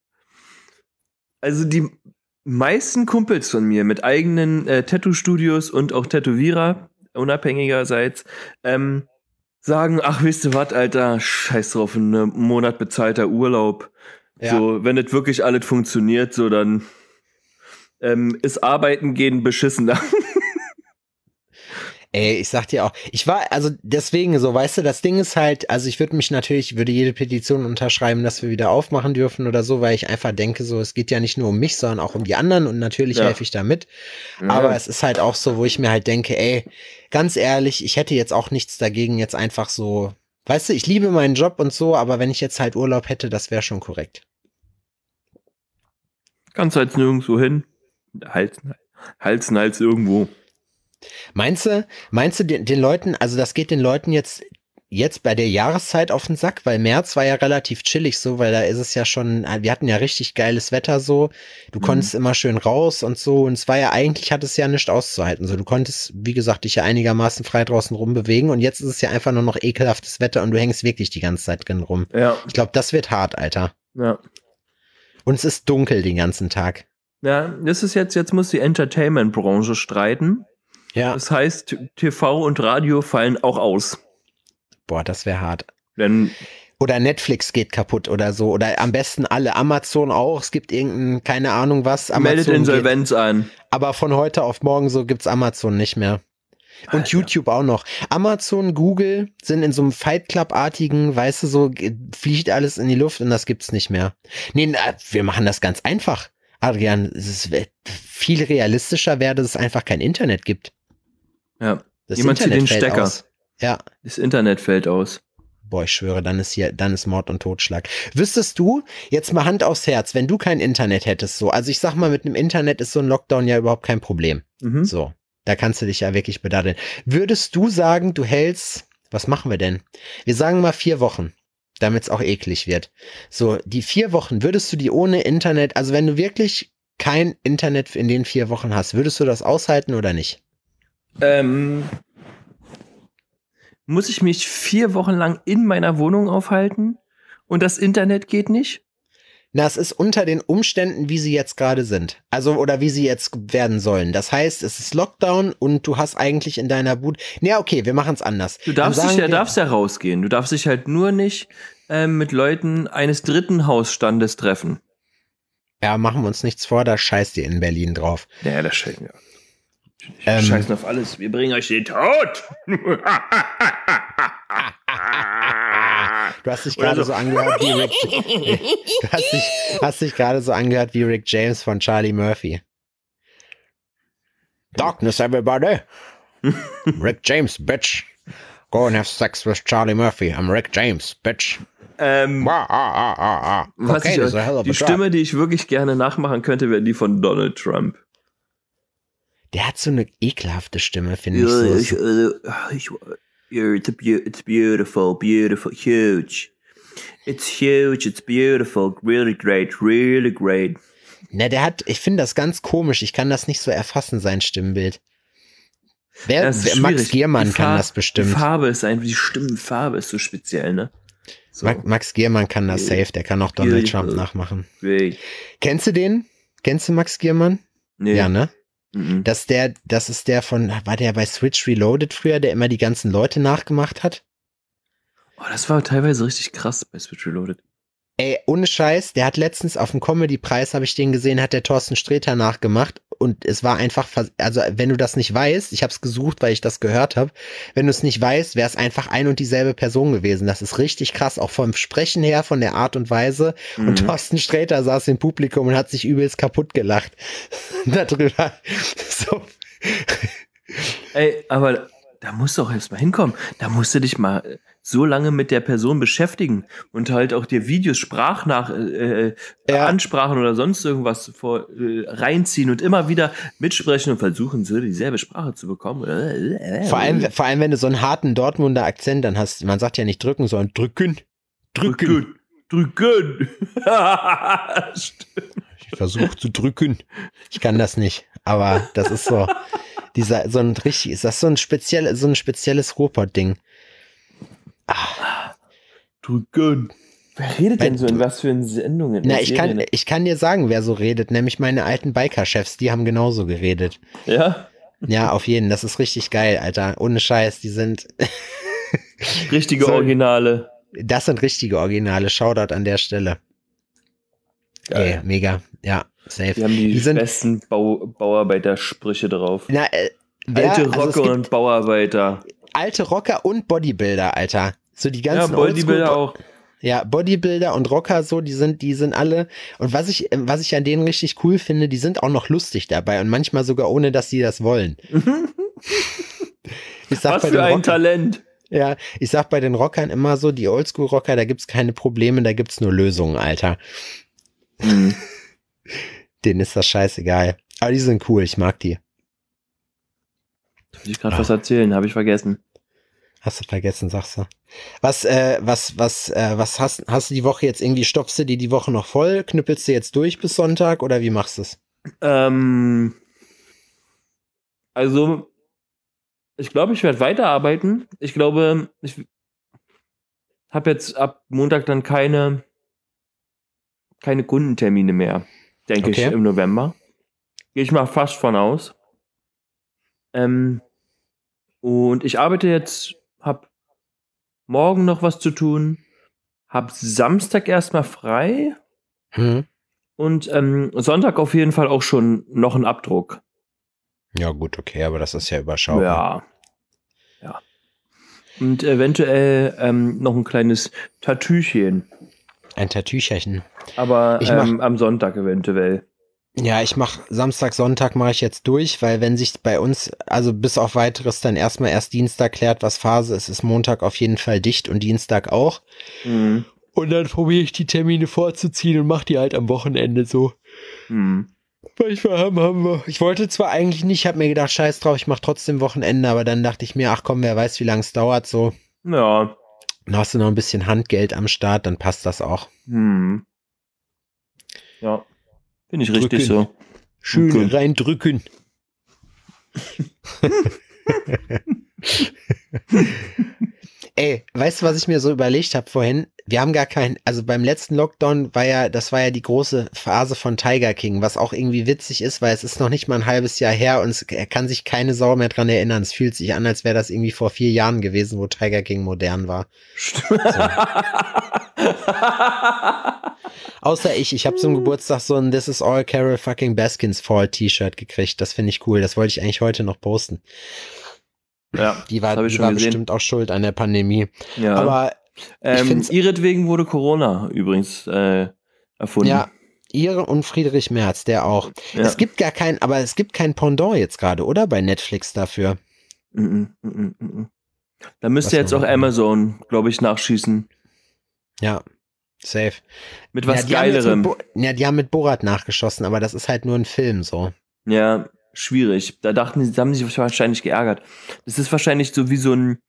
also die meisten Kumpels von mir mit eigenen äh, Tattoo-Studios und auch Tätowierer, unabhängigerseits, ähm, sagen, ach, wisst ihr was, Alter, scheiß drauf, einen Monat bezahlter Urlaub. Ja. So, wenn das wirklich alles funktioniert, so, dann ähm, ist Arbeiten gehen beschissener. Ey, ich sag dir auch, ich war, also deswegen so, weißt du, das Ding ist halt, also ich würde mich natürlich, würde jede Petition unterschreiben, dass wir wieder aufmachen dürfen oder so, weil ich einfach denke, so, es geht ja nicht nur um mich, sondern auch um die anderen und natürlich Ja. helfe ich da mit. Ja. Aber es ist halt auch so, wo ich mir halt denke, ey, ganz ehrlich, ich hätte jetzt auch nichts dagegen, jetzt einfach so, weißt du, ich liebe meinen Job und so, aber wenn ich jetzt halt Urlaub hätte, das wäre schon korrekt. Kannst halt nirgendwo hin. Hals, Hals, Hals irgendwo. Meinst du, meinst du den, den Leuten, also das geht den Leuten jetzt, jetzt bei der Jahreszeit auf den Sack, weil März war ja relativ chillig so, weil da ist es ja schon, wir hatten ja richtig geiles Wetter so, du Mhm. konntest immer schön raus und so und es war ja eigentlich, hat es ja nicht auszuhalten, so du konntest, wie gesagt, dich ja einigermaßen frei draußen rumbewegen und jetzt ist es ja einfach nur noch ekelhaftes Wetter und du hängst wirklich die ganze Zeit drin rum. Ja, Ich glaube, das wird hart, Alter. ja. Und es ist dunkel den ganzen Tag. Ja, das ist jetzt, jetzt muss die Entertainment-Branche streiten. Ja, Das heißt, T V und Radio fallen auch aus. boah, das wäre hart. Denn Oder Netflix geht kaputt oder so. Oder am besten alle. Amazon auch. Es gibt irgendein, keine Ahnung was. meldet Amazon Insolvenz ein. Geht, aber von heute auf morgen so gibt's Amazon nicht mehr. Und Alter. YouTube auch noch. Amazon, Google sind in so einem Fight Club-artigen, weißt du, so ge- fliegt alles in die Luft und das gibt's nicht mehr. Nee, na, wir machen das ganz einfach. Adrian, es ist we- viel realistischer wäre, dass es einfach kein Internet gibt. Ja. Das Jemand zieht den fällt Stecker. aus. Ja. Das Internet fällt aus. Boah, ich schwöre, dann ist hier, dann ist Mord und Totschlag. Wüsstest du, jetzt mal Hand aufs Herz, wenn du kein Internet hättest, so, also ich sag mal, mit einem Internet ist so ein Lockdown ja überhaupt kein Problem. Mhm. So, da kannst du dich ja wirklich bedaddeln. Würdest du sagen, du hältst, was machen wir denn? Wir sagen mal vier Wochen, damit es auch eklig wird. So, die vier Wochen, würdest du die ohne Internet, also wenn du wirklich kein Internet in den vier Wochen hast, würdest du das aushalten oder nicht? Ähm, muss ich mich vier Wochen lang in meiner Wohnung aufhalten und das Internet geht nicht? Na, es ist unter den Umständen, wie sie jetzt gerade sind. Also, oder wie sie jetzt werden sollen. Das heißt, es ist Lockdown und du hast eigentlich in deiner Bude. Ja, okay, wir machen es anders. Du darfst, Dann dich, sagen ja, wir- darfst ja rausgehen. Du darfst dich halt nur nicht ähm, mit Leuten eines dritten Hausstandes treffen. Ja, machen wir uns nichts vor, da scheißt ihr in Berlin drauf. Ja, das scheißen wir. Ähm, Scheißen auf alles. Wir bringen euch den Tod. Du hast dich Oder gerade so. so angehört wie Rick. Du hast dich, hast dich gerade so angehört wie Rick James von Charlie Murphy. Darkness, everybody. Rick James, bitch. Go and have sex with Charlie Murphy. I'm Rick James, bitch. Ähm, Ah, ah, ah, ah, ah. was Cocaine ich, is a hell of a die drug. Stimme, die ich wirklich gerne nachmachen könnte, wäre die von Donald Trump. Der hat so eine ekelhafte Stimme, finde ich. So. ich, äh, ich, it's, a beau- it's beautiful, beautiful, huge. It's huge, it's beautiful, really great, really great. Na, der hat, ich finde das ganz komisch. Ich kann das nicht so erfassen, sein Stimmbild. Wer, Das ist wer Max schwierig. Giermann Die kann Farb- das bestimmt. Die Farbe ist einfach, die Stimmenfarbe ist so speziell, ne? So, Ma- Max Giermann kann das safe. Der kann auch Donald Trump nachmachen. great. Kennst du den? Kennst du Max Giermann? Nee. Ja, ne? Mhm. Das ist der, das ist der von, war der bei Switch Reloaded früher, der immer die ganzen Leute nachgemacht hat? Oh, das war teilweise richtig krass bei Switch Reloaded. Ey, ohne Scheiß, der hat letztens auf dem Comedy-Preis, habe ich den gesehen, hat der Thorsten Sträter nachgemacht und es war einfach, vers- also wenn du das nicht weißt, ich habe es gesucht, weil ich das gehört habe, wenn du es nicht weißt, wäre es einfach ein und dieselbe Person gewesen. Das ist richtig krass, auch vom Sprechen her, von der Art und Weise. Mhm. Und Thorsten Sträter saß im Publikum und hat sich übelst kaputt gelacht darüber. So. Ey, aber da musst du auch erst mal hinkommen. Da musst du dich mal so lange mit der Person beschäftigen und halt auch dir Videos, Sprachnach, äh, Ja. Ansprachen oder sonst irgendwas vor, äh, reinziehen und immer wieder mitsprechen und versuchen, so dieselbe Sprache zu bekommen. Vor allem, vor allem, wenn du so einen harten Dortmunder Akzent dann hast, man sagt ja nicht drücken, sondern drücken. Drücken. Drücken. Drücken. Stimmt. Ich versuche zu drücken. Ich kann das nicht, aber das ist so dieser so ein richtig, ist das so ein speziell so ein spezielles Ruhrpott-Ding. Drücken. Wer redet denn so in was für Sendungen? Na, ich kann Serien? ich kann dir sagen, wer so redet, nämlich meine alten Biker-Chefs, die haben genauso geredet. Ja, Ja, auf jeden, das ist richtig geil, Alter. Ohne Scheiß, die sind richtige So. Originale. das sind richtige Originale. Shoutout an der Stelle. Geil. Ey, mega. Ja, safe. Die haben die, Die sind- besten Bau Bauarbeitersprüche drauf. Na, äh, wer, Alte also es Rocker gibt und Bauarbeiter. alte Rocker und Bodybuilder, Alter. So die Ja, ganzen Bodybuilder Oldschool- auch. Ja, Bodybuilder und Rocker so, die sind, die sind alle, und was ich, was ich an denen richtig cool finde, die sind auch noch lustig dabei und manchmal sogar ohne, dass sie das wollen. Ich sag Was bei für den ein Rockern, Talent. ja, ich sag bei den Rockern immer so, die Oldschool-Rocker, da gibt's keine Probleme, da gibt's nur Lösungen, Alter. Mhm. Denen ist das scheißegal. Aber die sind cool, ich mag die. Muss ich gerade Ah. was erzählen, habe ich vergessen. Hast du vergessen, sagst du. Was, äh, was, was, äh, was hast, hast du die Woche jetzt irgendwie, stopfst du dir die Woche noch voll? Knüppelst du jetzt durch bis Sonntag oder wie machst du es? Ähm, also, ich glaube, ich werde weiterarbeiten. Ich glaube, ich habe jetzt ab Montag dann keine, keine Kundentermine mehr, denke Okay. ich, im November. Gehe ich mal fast von aus. Ähm, und ich arbeite jetzt, habe morgen noch was zu tun, habe Samstag erstmal frei Hm. und ähm, Sonntag auf jeden Fall auch schon noch einen Abdruck. Ja, gut, okay, aber das ist ja überschaubar. Ja. Ja. Und eventuell ähm, noch ein kleines Tatüchen. Ein Tatücherchen. Aber Ich mach- ähm, am Sonntag eventuell. Ja, ich mach Samstag, Sonntag mache ich jetzt durch, weil wenn sich bei uns, also bis auf weiteres dann erstmal erst Dienstag klärt, was Phase ist, ist Montag auf jeden Fall dicht und Dienstag auch. Mhm. Und dann probiere ich die Termine vorzuziehen und mach die halt am Wochenende so. Mhm. Manchmal haben, haben wir. Ich wollte zwar eigentlich nicht, hab mir gedacht, scheiß drauf, ich mach trotzdem Wochenende, aber dann dachte ich mir, ach komm, wer weiß, wie lange es dauert, so. Ja. Dann hast du noch ein bisschen Handgeld am Start, dann passt das auch. Mhm. Ja. Finde ich richtig Drücken. so. Schön Okay. reindrücken. Ey, weißt du, was ich mir so überlegt habe vorhin? Wir haben gar keinen, also beim letzten Lockdown war ja, das war ja die große Phase von Tiger King, was auch irgendwie witzig ist, weil es ist noch nicht mal ein halbes Jahr her und es, er kann sich keine Sau mehr dran erinnern. Es fühlt sich an, als wäre das irgendwie vor vier Jahren gewesen, wo Tiger King modern war. Außer ich, ich habe zum Geburtstag so ein This is all Carol fucking Baskins Fall T-Shirt gekriegt. Das finde ich cool. Das wollte ich eigentlich heute noch posten. Ja, Die war, das habe ich die schon war gesehen. bestimmt auch schuld an der Pandemie. Ja. Aber ähm, find's- ihretwegen wurde Corona übrigens äh, erfunden. ja, ihre und Friedrich Merz, der auch. Ja. Es gibt gar kein, aber es gibt kein Pendant jetzt gerade, oder? Bei Netflix dafür. Mhm, mhm, mhm. Da müsste Was jetzt man auch machen Amazon, glaube ich, nachschießen. Ja, safe. Mit was ja, die haben jetzt Geilerem. Mit Bo- ja, die haben mit Borat nachgeschossen, aber das ist halt nur ein Film so. Ja, schwierig. Da dachten sie, da haben sie sich wahrscheinlich geärgert. Das ist wahrscheinlich so wie so ein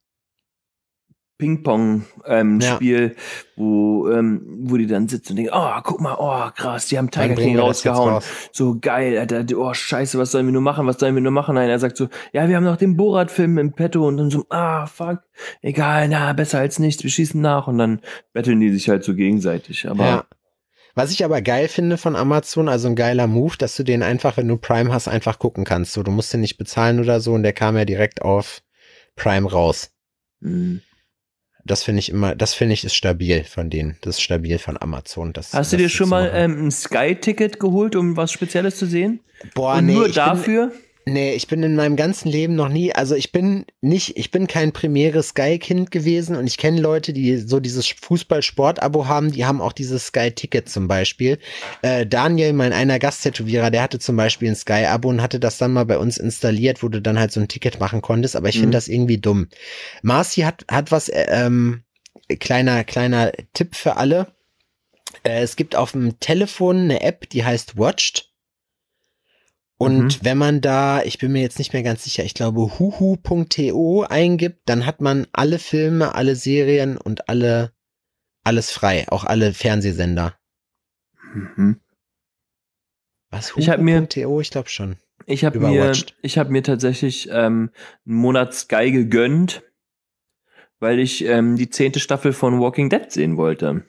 Ping-Pong-Spiel, Ja. wo, ähm, wo die dann sitzen und denken, oh, guck mal, oh, krass, die haben Wann Tiger bringen King wir das jetzt rausgehauen. raus? So geil, Alter, oh, scheiße, was sollen wir nur machen, was sollen wir nur machen? Nein, er sagt so, ja, wir haben noch den Borat-Film im Petto und dann so, ah, fuck, egal, na, besser als nichts, wir schießen nach und dann betteln die sich halt so gegenseitig, aber Ja. Was ich aber geil finde von Amazon, also ein geiler Move, dass du den einfach, wenn du Prime hast, einfach gucken kannst. So, du musst den nicht bezahlen oder so und der kam ja direkt auf Prime raus. mh. Das finde ich immer, das finde ich ist stabil von denen. Das ist stabil von Amazon. Das, Hast du das dir so schon zu mal machen. ähm, ein Sky-Ticket geholt, um was Spezielles zu sehen? Boah, und nee, nur ich bin, dafür? nee, ich bin in meinem ganzen Leben noch nie, also ich bin nicht, ich bin kein Premiere Sky-Kind gewesen und ich kenne Leute, die so dieses Fußball-Sport-Abo haben, die haben auch dieses Sky-Ticket zum Beispiel. Äh, Daniel, mein einer Gasttätowierer, der hatte zum Beispiel ein Sky-Abo und hatte das dann mal bei uns installiert, wo du dann halt so ein Ticket machen konntest, aber ich Mhm. finde das irgendwie dumm. Marci hat, hat was, äh, ähm, kleiner, kleiner Tipp für alle. Äh, es gibt auf dem Telefon eine App, die heißt Watched. Und Mhm. wenn man da, ich bin mir jetzt nicht mehr ganz sicher, ich glaube huhu punkt to eingibt, dann hat man alle Filme, alle Serien und alle, alles frei, auch alle Fernsehsender. Mhm. Was, Ich hab mir- huhu punkt to? Ich glaube schon. Ich habe Über mir, Watched. ich habe mir tatsächlich ähm, einen Monat Sky gegönnt, weil ich ähm, die zehnte Staffel von Walking Dead sehen wollte.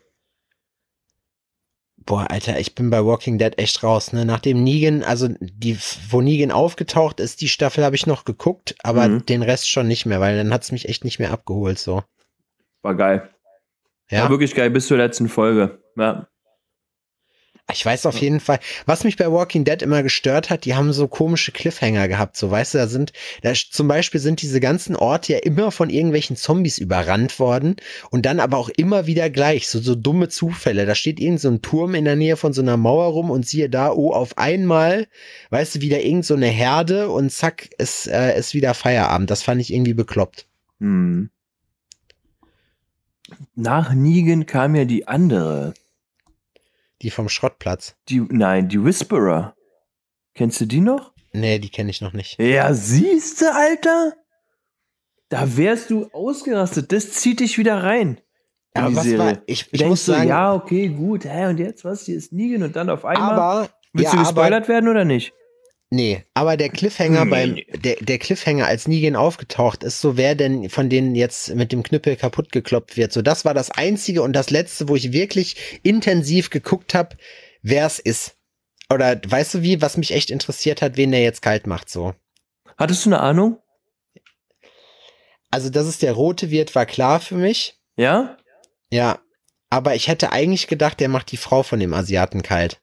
Boah, Alter, ich bin bei Walking Dead echt raus, ne? Nachdem Negan, also die, wo Negan aufgetaucht ist, die Staffel habe ich noch geguckt, aber Mhm. den Rest schon nicht mehr, weil dann hat's mich echt nicht mehr abgeholt, so. War geil. Ja, War wirklich geil bis zur letzten Folge. Ja. Ich weiß auf jeden Fall, was mich bei Walking Dead immer gestört hat, die haben so komische Cliffhanger gehabt, so, weißt du, da sind, da zum Beispiel sind diese ganzen Orte ja immer von irgendwelchen Zombies überrannt worden und dann aber auch immer wieder gleich, so, so dumme Zufälle, da steht irgend so ein Turm in der Nähe von so einer Mauer rum und siehe da, oh, auf einmal, weißt du, wieder irgend so eine Herde und zack, ist, äh, ist wieder Feierabend, das fand ich irgendwie bekloppt. Hm. Nach Negan kam ja die andere. Die vom Schrottplatz. Die, nein, die Whisperer. Kennst du die noch? Nee, die kenne ich noch nicht. Ja, siehste, Alter? Da wärst du ausgerastet. Das zieht dich wieder rein. In Aber die was Serie. war, ich, ich Denkst muss du, sagen, ja, okay, gut. Hä, und jetzt was? Hier ist Negan und dann auf einmal. aber, Willst ja, du gespoilert aber, werden oder nicht? nee, aber der Cliffhanger Nee, beim, nee. der, der Cliffhanger, als Negan aufgetaucht ist, so wer denn von denen jetzt mit dem Knüppel kaputt gekloppt wird, so das war das einzige und das letzte, wo ich wirklich intensiv geguckt habe, wer es ist. Oder weißt du wie, was mich echt interessiert hat, wen der jetzt kalt macht, so. Hattest du eine Ahnung? Also, dass es der Rote wird, war klar für mich. Ja? Ja. Aber ich hätte eigentlich gedacht, der macht die Frau von dem Asiaten kalt.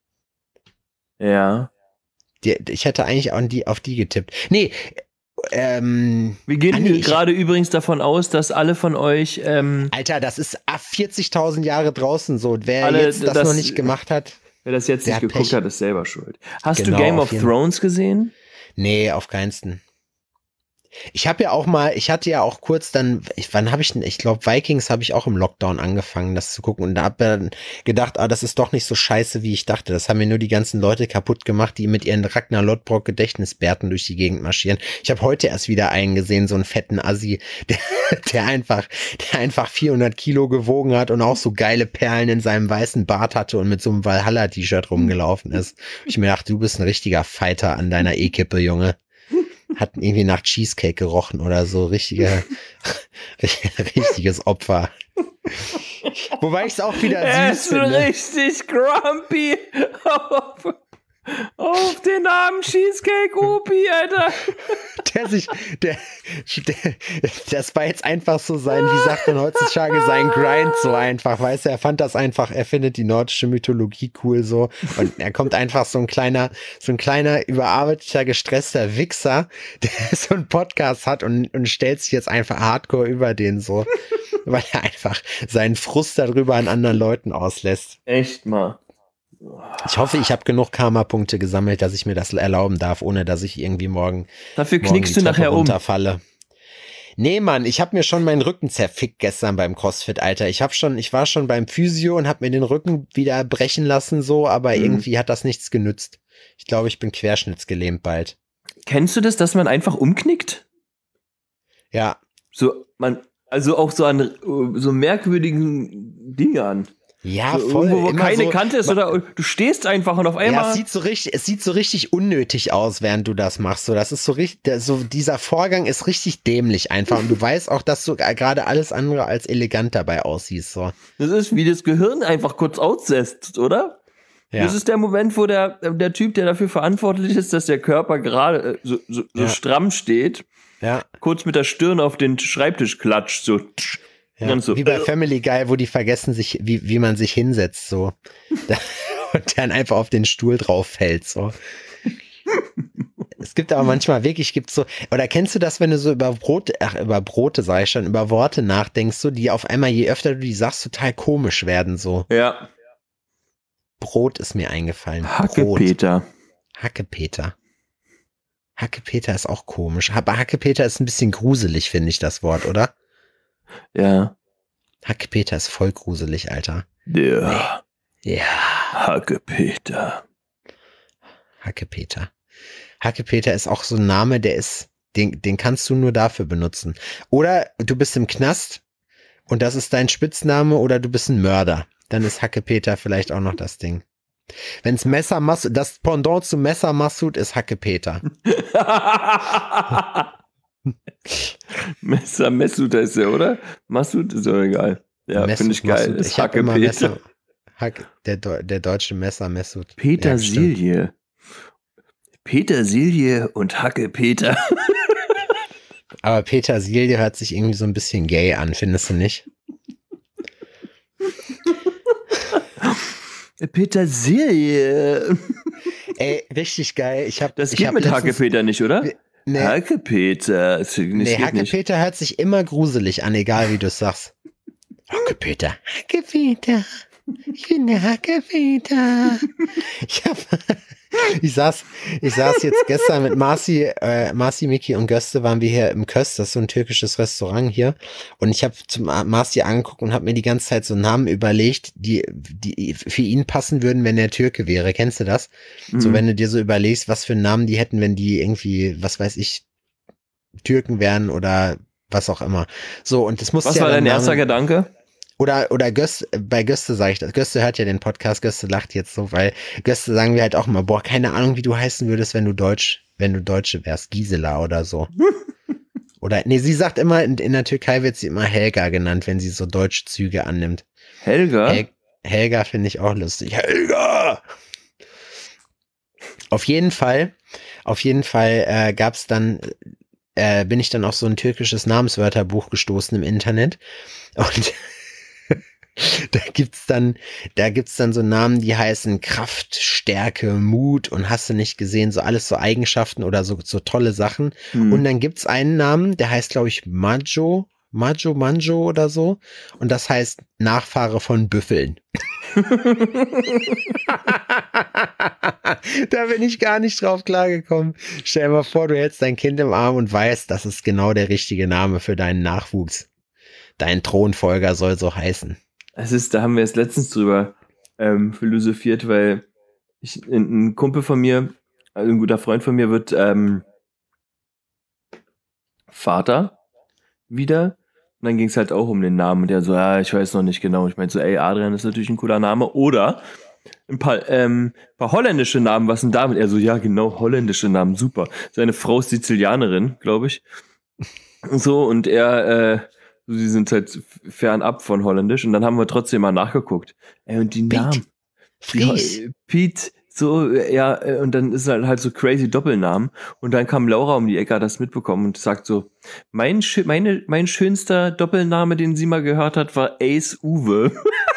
Ja. Die, ich hätte eigentlich an die, auf die getippt. Nee, ähm, Wir gehen Ah, nee, ich- gerade übrigens davon aus, dass alle von euch ähm, Alter, das ist ah, vierzigtausend Jahre draußen so. Wer Alle, jetzt das, das- noch nicht gemacht hat, wer das jetzt Der nicht hat geguckt Pech. hat, ist selber schuld. Hast Genau, du Game auf of jeden- Thrones gesehen? nee, auf keinsten. Ich habe ja auch mal, ich hatte ja auch kurz dann, ich, wann habe ich denn, ich glaube Vikings habe ich auch im Lockdown angefangen, das zu gucken und da habe dann gedacht, ah, das ist doch nicht so scheiße, wie ich dachte. Das haben mir nur die ganzen Leute kaputt gemacht, die mit ihren Ragnar Lodbrok Gedächtnisbärten durch die Gegend marschieren. Ich habe heute erst wieder einen gesehen, so einen fetten Assi, der, der einfach, der einfach vierhundert Kilo gewogen hat und auch so geile Perlen in seinem weißen Bart hatte und mit so einem Valhalla-T-Shirt rumgelaufen ist. Ich mir dachte, du bist ein richtiger Fighter an deiner E-Kippe, Junge. Hat irgendwie nach Cheesecake gerochen oder so, richtige, richtiges Opfer. Wobei ich es auch wieder Er süß ist finde. richtig grumpy auf, auf den Namen Cheesecake Upi, Alter. Der sich, der, der, das war jetzt einfach so sein, wie sagt man heutzutage, sein Grind so einfach, weißt du, er fand das einfach, er findet die nordische Mythologie cool so und er kommt einfach so ein kleiner, so ein kleiner, überarbeiteter, gestresster Wichser, der so einen Podcast hat und, und stellt sich jetzt einfach hardcore über den so, weil er einfach seinen Frust darüber an anderen Leuten auslässt. Echt mal. Ich hoffe, ich habe genug Karma-Punkte gesammelt, dass ich mir das erlauben darf, ohne dass ich irgendwie morgen Dafür morgen knickst die du Treppe nachher um. runterfalle. Nee, Mann, ich habe mir schon meinen Rücken zerfickt gestern beim CrossFit, Alter. Ich hab schon, ich war schon beim Physio und habe mir den Rücken wieder brechen lassen, so, aber Mhm. irgendwie hat das nichts genützt. Ich glaube, ich bin querschnittsgelähmt bald. Kennst du das, dass man einfach umknickt? Ja, So, man, also auch so an äh, so merkwürdigen Dingern. ja, so, voll. Irgendwo, wo Immer keine so, Kante ist oder du stehst einfach und auf Ja, einmal. es sieht so richtig, es sieht so richtig unnötig aus, während du das machst. So, das ist so richtig, der- so dieser Vorgang ist richtig dämlich einfach. Und du weißt auch, dass du gerade alles andere als elegant dabei aussiehst. So, Das ist wie das Gehirn einfach kurz aussetzt, oder? ja. Das ist der Moment, wo der, der Typ, der dafür verantwortlich ist, dass der Körper gerade äh, so, so, so Ja. stramm steht, ja. kurz mit der Stirn auf den Schreibtisch klatscht, so. Ja, Dann so, wie bei äh. Family Guy, wo die vergessen sich, wie, wie man sich hinsetzt, so. Und dann einfach auf den Stuhl drauf fällt, so. Es gibt aber manchmal wirklich, gibt's so, oder kennst du das, wenn du so über Brote, ach, über Brote sag ich schon, über Worte nachdenkst, so, die auf einmal, je öfter du die sagst, total komisch werden, so. Ja. Brot ist mir eingefallen. Brot. Hackepeter. Hackepeter. Hackepeter ist auch komisch. Aber Hackepeter ist ein bisschen gruselig, finde ich, das Wort, oder? Ja. Hackepeter ist voll gruselig, Alter. Der Ja. Hackepeter. Hackepeter. Hackepeter ist auch so ein Name, der ist, den, den kannst du nur dafür benutzen. Oder du bist im Knast und das ist dein Spitzname oder du bist ein Mörder. Dann ist Hackepeter vielleicht auch noch das Ding. Wenn's Messer Massoud, das Pendant zu Messer Massoud ist Hackepeter. Messer Messut ist ja, oder? Massoud ist doch egal. Ja, Messoud, finde ich geil. Massoud. Das Ich hab immer Hackepeter. Messer. Hack, der, Deu- der deutsche Messer Massoud. Petersilie. Petersilie und Hackepeter. Aber Petersilie hört sich irgendwie so ein bisschen gay an, findest du nicht? Petersilie. Ey, richtig geil. Ich hab, Das ich geht hab mit letztens- Hackepeter nicht, oder? Nee, Hackepeter. Das nee geht nicht. Hackepeter hört sich immer gruselig an, egal wie du es sagst. Hackepeter. Hackepeter. Ich bin der Hackepeter. Ich hab, ich saß, ich saß jetzt gestern mit Marci, äh, Marci, Miki und Göste waren wir hier im Köst, das ist so ein türkisches Restaurant hier. Und ich habe zum Marci angeguckt und habe mir die ganze Zeit so Namen überlegt, die, die für ihn passen würden, wenn er Türke wäre. Kennst du das? Mhm. So, wenn du dir so überlegst, was für einen Namen die hätten, wenn die irgendwie, was weiß ich, Türken wären oder was auch immer. So, und das muss Was ja war dann dein erster Namen- Gedanke? oder, oder Göste, bei Göste sage ich das. Göste hört ja den Podcast, Göste lacht jetzt so, weil Göste sagen wir halt auch immer, boah, keine Ahnung, wie du heißen würdest, wenn du Deutsch, wenn du Deutsche wärst, Gisela oder so. Oder, nee, sie sagt immer, in, in der Türkei wird sie immer Helga genannt, wenn sie so deutsche Züge annimmt. Helga? Hel Helga finde ich auch lustig. Helga! Auf jeden Fall, auf jeden Fall äh, gab's dann, äh, bin ich dann auf so ein türkisches Namenswörterbuch gestoßen im Internet und da gibt's dann, da gibt's dann so Namen, die heißen Kraft, Stärke, Mut und hast du nicht gesehen, so alles so Eigenschaften oder so, so tolle Sachen. Hm. Und dann gibt's einen Namen, der heißt, glaube ich, Majo, Majo, Manjo oder so. Und das heißt Nachfahre von Büffeln. Da bin ich gar nicht drauf klargekommen. Stell dir mal vor, du hältst dein Kind im Arm und weißt, das ist genau der richtige Name für deinen Nachwuchs. Dein Thronfolger soll so heißen. Es ist, da haben wir jetzt letztens drüber ähm, philosophiert, weil ich, ein, ein Kumpel von mir, also ein guter Freund von mir, wird ähm, Vater wieder. Und dann ging es halt auch um den Namen. Und der so, ja, ich weiß noch nicht genau. Ich meinte so, ey, Adrian ist natürlich ein cooler Name. Oder ein paar, ähm, paar holländische Namen, was denn damit? Er so, ja, genau, holländische Namen, super. Seine Frau ist Sizilianerin, glaube ich. So, und er, äh, sie sind halt fernab von Holländisch. Und dann haben wir trotzdem mal nachgeguckt. Ey, und die Piet. Namen. Fries. Die, Pete, so, ja, äh, und dann ist halt halt so crazy Doppelnamen. Und dann kam Laura um die Ecke, hat das mitbekommen und sagt so, mein, schö- meine, mein schönster Doppelname, den sie mal gehört hat, war Ace Uwe.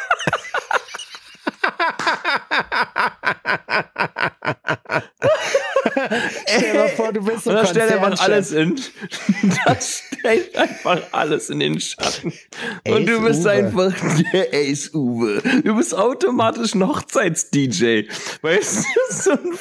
Stell dir mal vor, du bist so Und das stellt einfach Konzernchef. alles in, das stellt einfach alles in den Schatten. Und du Ace bist Uwe. einfach der Ace Uwe. Du bist automatisch ein Hochzeits-D J. Weißt du, so ein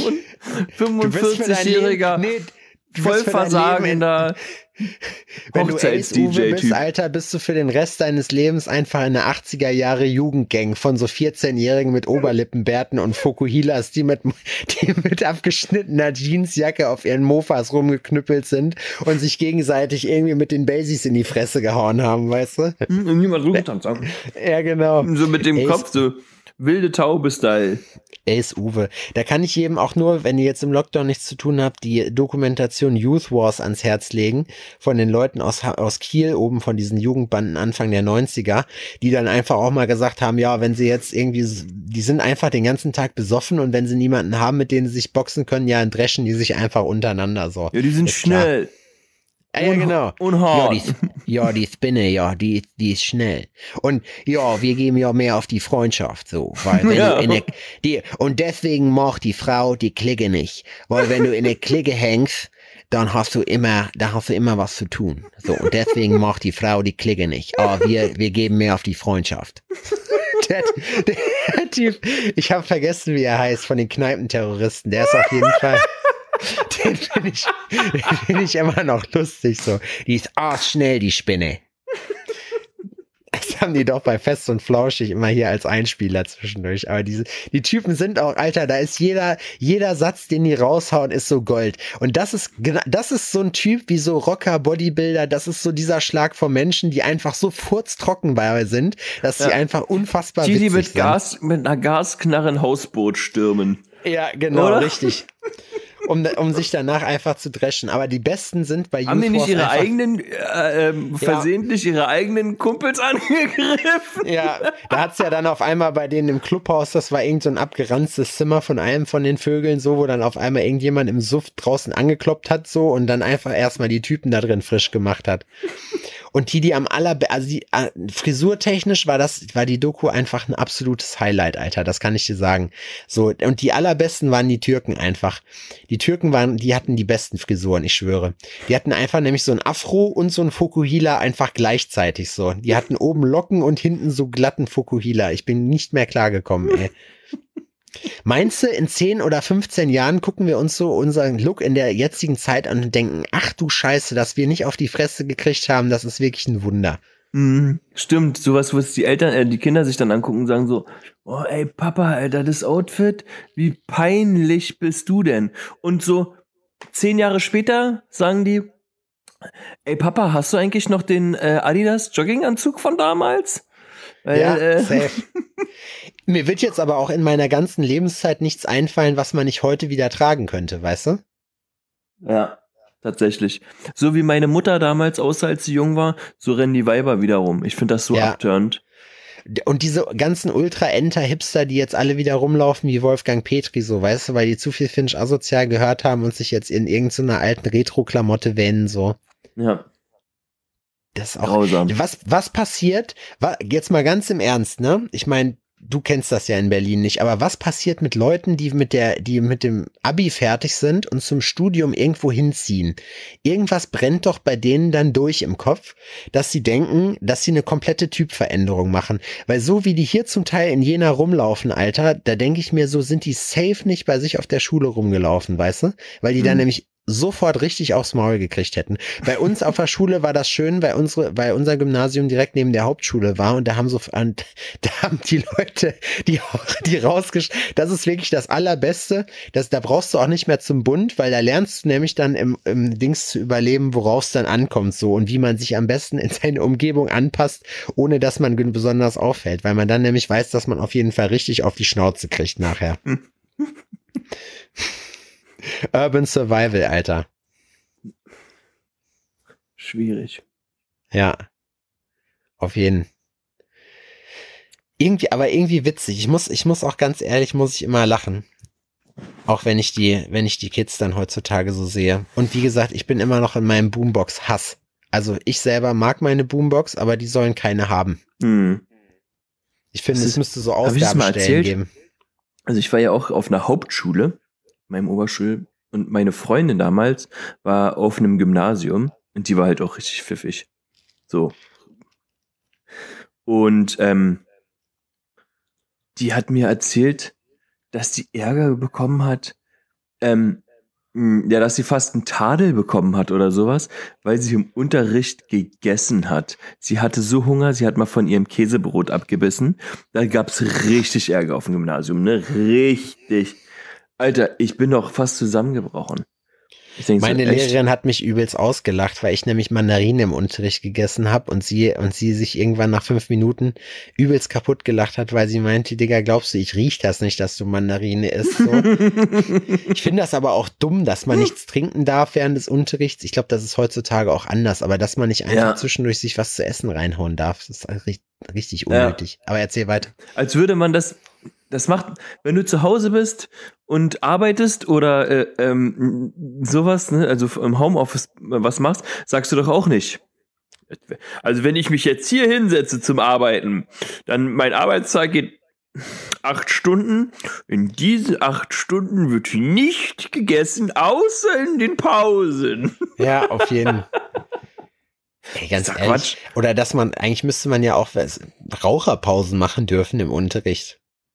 fünfundvierzig-jähriger, Nee, du voll bist für dein Leben versagender Wenn du Ace Uwe bist, Hochzeits-D J-Typ. Alter, bist du für den Rest deines Lebens einfach eine achtziger Jahre Jugendgang von so vierzehn-Jährigen mit Oberlippenbärten und Fokuhilas, die mit, die mit abgeschnittener Jeansjacke auf ihren Mofas rumgeknüppelt sind und sich gegenseitig irgendwie mit den Basies in die Fresse gehauen haben, weißt du? Hm, und niemand rumtanzt. Ja, genau. So mit dem Ace- Kopf, so wilde Taube-Style. Ace Uwe. Da kann ich jedem auch nur, wenn ihr jetzt im Lockdown nichts zu tun habt, die Dokumentation Youth Wars ans Herz legen von den Leuten aus, aus Kiel, oben von diesen Jugendbanden Anfang der neunziger, die dann einfach auch mal gesagt haben, ja, wenn sie jetzt irgendwie, die sind einfach den ganzen Tag besoffen und wenn sie niemanden haben, mit denen sie sich boxen können, ja, dann dreschen die sich einfach untereinander so. Ja, die sind Ist klar. schnell. Ja, ja, Und- genau. und Ja, hart. die, ja, die Spinne, ja, die, die ist schnell. Und ja, wir geben ja mehr auf die Freundschaft, so, weil wenn Ja. du in der, die, und deswegen macht die Frau die Clique nicht, weil wenn du in der Clique hängst, dann hast du immer, da hast du immer was zu tun. So, und deswegen macht die Frau die Clique nicht. Aber wir, wir geben mehr auf die Freundschaft. Der, der Typ, ich habe vergessen, wie er heißt, von den Kneipenterroristen, der ist auf jeden Fall. Den finde ich, den find ich immer noch lustig so. Die ist arschschnell, die Spinne. Das haben die doch bei Fest und Flauschig immer hier als Einspieler zwischendurch. Aber diese, die Typen sind auch, Alter, da ist jeder, jeder Satz, den die raushauen, ist so Gold. Und das ist, gena- das ist so ein Typ wie so Rocker, Bodybuilder, das ist so dieser Schlag von Menschen, die einfach so furztrocken bei sind, dass sie Ja. einfach unfassbar Die, die witzig mit sind. Gas, mit einer Gasknarre ein Hausboot stürmen. Ja, genau, Oder? richtig. Um, um sich danach einfach zu dreschen. Aber die Besten sind bei Haben die Youth nicht Wars ihre einfach, eigenen, äh, ähm, versehentlich ihre eigenen Kumpels angegriffen? Ja, da hat's ja dann auf einmal bei denen im Clubhaus, das war irgend so ein abgeranztes Zimmer von einem von den Vögeln, so, wo dann auf einmal irgendjemand im Suff draußen angekloppt hat, so, und dann einfach erstmal die Typen da drin frisch gemacht hat. Und die, die am aller, also die äh, frisurtechnisch war das, war die Doku einfach ein absolutes Highlight, Alter. Das kann ich dir sagen. So, und die allerbesten waren die Türken einfach. Die Türken waren, die hatten die besten Frisuren, ich schwöre. Die hatten einfach nämlich so ein Afro und so ein Fukuhila einfach gleichzeitig so. Die hatten oben Locken und hinten so glatten Fukuhila. Ich bin nicht mehr klargekommen, ey. Meinst du, in zehn oder fünfzehn Jahren gucken wir uns so unseren Look in der jetzigen Zeit an und denken, ach du Scheiße, dass wir nicht auf die Fresse gekriegt haben, das ist wirklich ein Wunder. Mm, stimmt, sowas, wo es die Eltern, äh, die Kinder sich dann angucken und sagen so, oh ey Papa, Alter, das Outfit, wie peinlich bist du denn? Und so zehn Jahre später sagen die, ey Papa, hast du eigentlich noch den äh, Adidas Jogginganzug von damals? Weil, ja, äh, safe. Mir wird jetzt aber auch in meiner ganzen Lebenszeit nichts einfallen, was man nicht heute wieder tragen könnte, weißt du? Ja, tatsächlich. So wie meine Mutter damals aussah, als sie jung war, so rennen die Weiber wieder rum. Ich finde das so Ja. abturnt. Und diese ganzen Ultra-Enter-Hipster, die jetzt alle wieder rumlaufen wie Wolfgang Petri, so, weißt du, weil die zu viel Finch asozial gehört haben und sich jetzt in irgendeiner alten Retro-Klamotte wähnen, so. Ja. Das ist auch, Grausam. was, was passiert, wa- jetzt mal ganz im Ernst, ne? Ich meine, du kennst das ja in Berlin nicht, aber was passiert mit Leuten, die mit der, die mit dem Abi fertig sind und zum Studium irgendwo hinziehen? Irgendwas brennt doch bei denen dann durch im Kopf, dass sie denken, dass sie eine komplette Typveränderung machen. Weil so wie die hier zum Teil in Jena rumlaufen, Alter, da denke ich mir, so sind die safe nicht bei sich auf der Schule rumgelaufen, weißt du? Weil die dann Mhm. nämlich sofort richtig aufs Maul gekriegt hätten. Bei uns auf der Schule war das schön, weil unsere, weil unser Gymnasium direkt neben der Hauptschule war und da haben so, und da haben die Leute, die, die rausgesch, das ist wirklich das Allerbeste, das, da brauchst du auch nicht mehr zum Bund, weil da lernst du nämlich dann im, im Dings zu überleben, worauf es dann ankommt, so, und wie man sich am besten in seine Umgebung anpasst, ohne dass man besonders auffällt, weil man dann nämlich weiß, dass man auf jeden Fall richtig auf die Schnauze kriegt nachher. Urban Survival, Alter. Schwierig. Ja. Auf jeden. Irgendwie, aber irgendwie witzig. Ich muss, ich muss auch ganz ehrlich, muss ich immer lachen. Auch wenn ich die, wenn ich die Kids dann heutzutage so sehe. Und wie gesagt, ich bin immer noch in meinem Boombox-Hass. Also ich selber mag meine Boombox, aber die sollen keine haben. Hm. Ich finde, Das es ist- müsste so hab ich das mal Ausgabestellen erzählt? geben. Also ich war ja auch auf einer Hauptschule, meinem Oberschul, und meine Freundin damals war auf einem Gymnasium und die war halt auch richtig pfiffig. So. Und ähm, die hat mir erzählt, dass die Ärger bekommen hat, ähm, mh, ja, dass sie fast einen Tadel bekommen hat oder sowas, weil sie im Unterricht gegessen hat. Sie hatte so Hunger, sie hat mal von ihrem Käsebrot abgebissen. Da gab's richtig Ärger auf dem Gymnasium, ne? Richtig. Alter, ich bin doch fast zusammengebrochen. Ich denk Meine so, echt? Lehrerin hat mich übelst ausgelacht, weil ich nämlich Mandarinen im Unterricht gegessen habe und sie und sie sich irgendwann nach fünf Minuten übelst kaputt gelacht hat, weil sie meinte, Digga, glaubst du, ich riech das nicht, dass du Mandarine isst? So. Ich finde das aber auch dumm, dass man nichts trinken darf während des Unterrichts. Ich glaube, das ist heutzutage auch anders, aber dass man nicht einfach Ja. zwischendurch sich was zu essen reinhauen darf, das ist richtig, richtig Ja. unnötig. Aber erzähl weiter. Als würde man das, das macht, wenn du zu Hause bist und arbeitest oder äh, ähm, sowas, ne, also im Homeoffice was machst, sagst du doch auch nicht. Also wenn ich mich jetzt hier hinsetze zum Arbeiten, dann mein Arbeitstag geht acht Stunden. In diesen acht Stunden wird nicht gegessen, außer in den Pausen. Ja, auf jeden. Ey, ganz Ist doch ehrlich. Quatsch. Oder dass man, eigentlich müsste man ja auch was, Raucherpausen machen dürfen im Unterricht.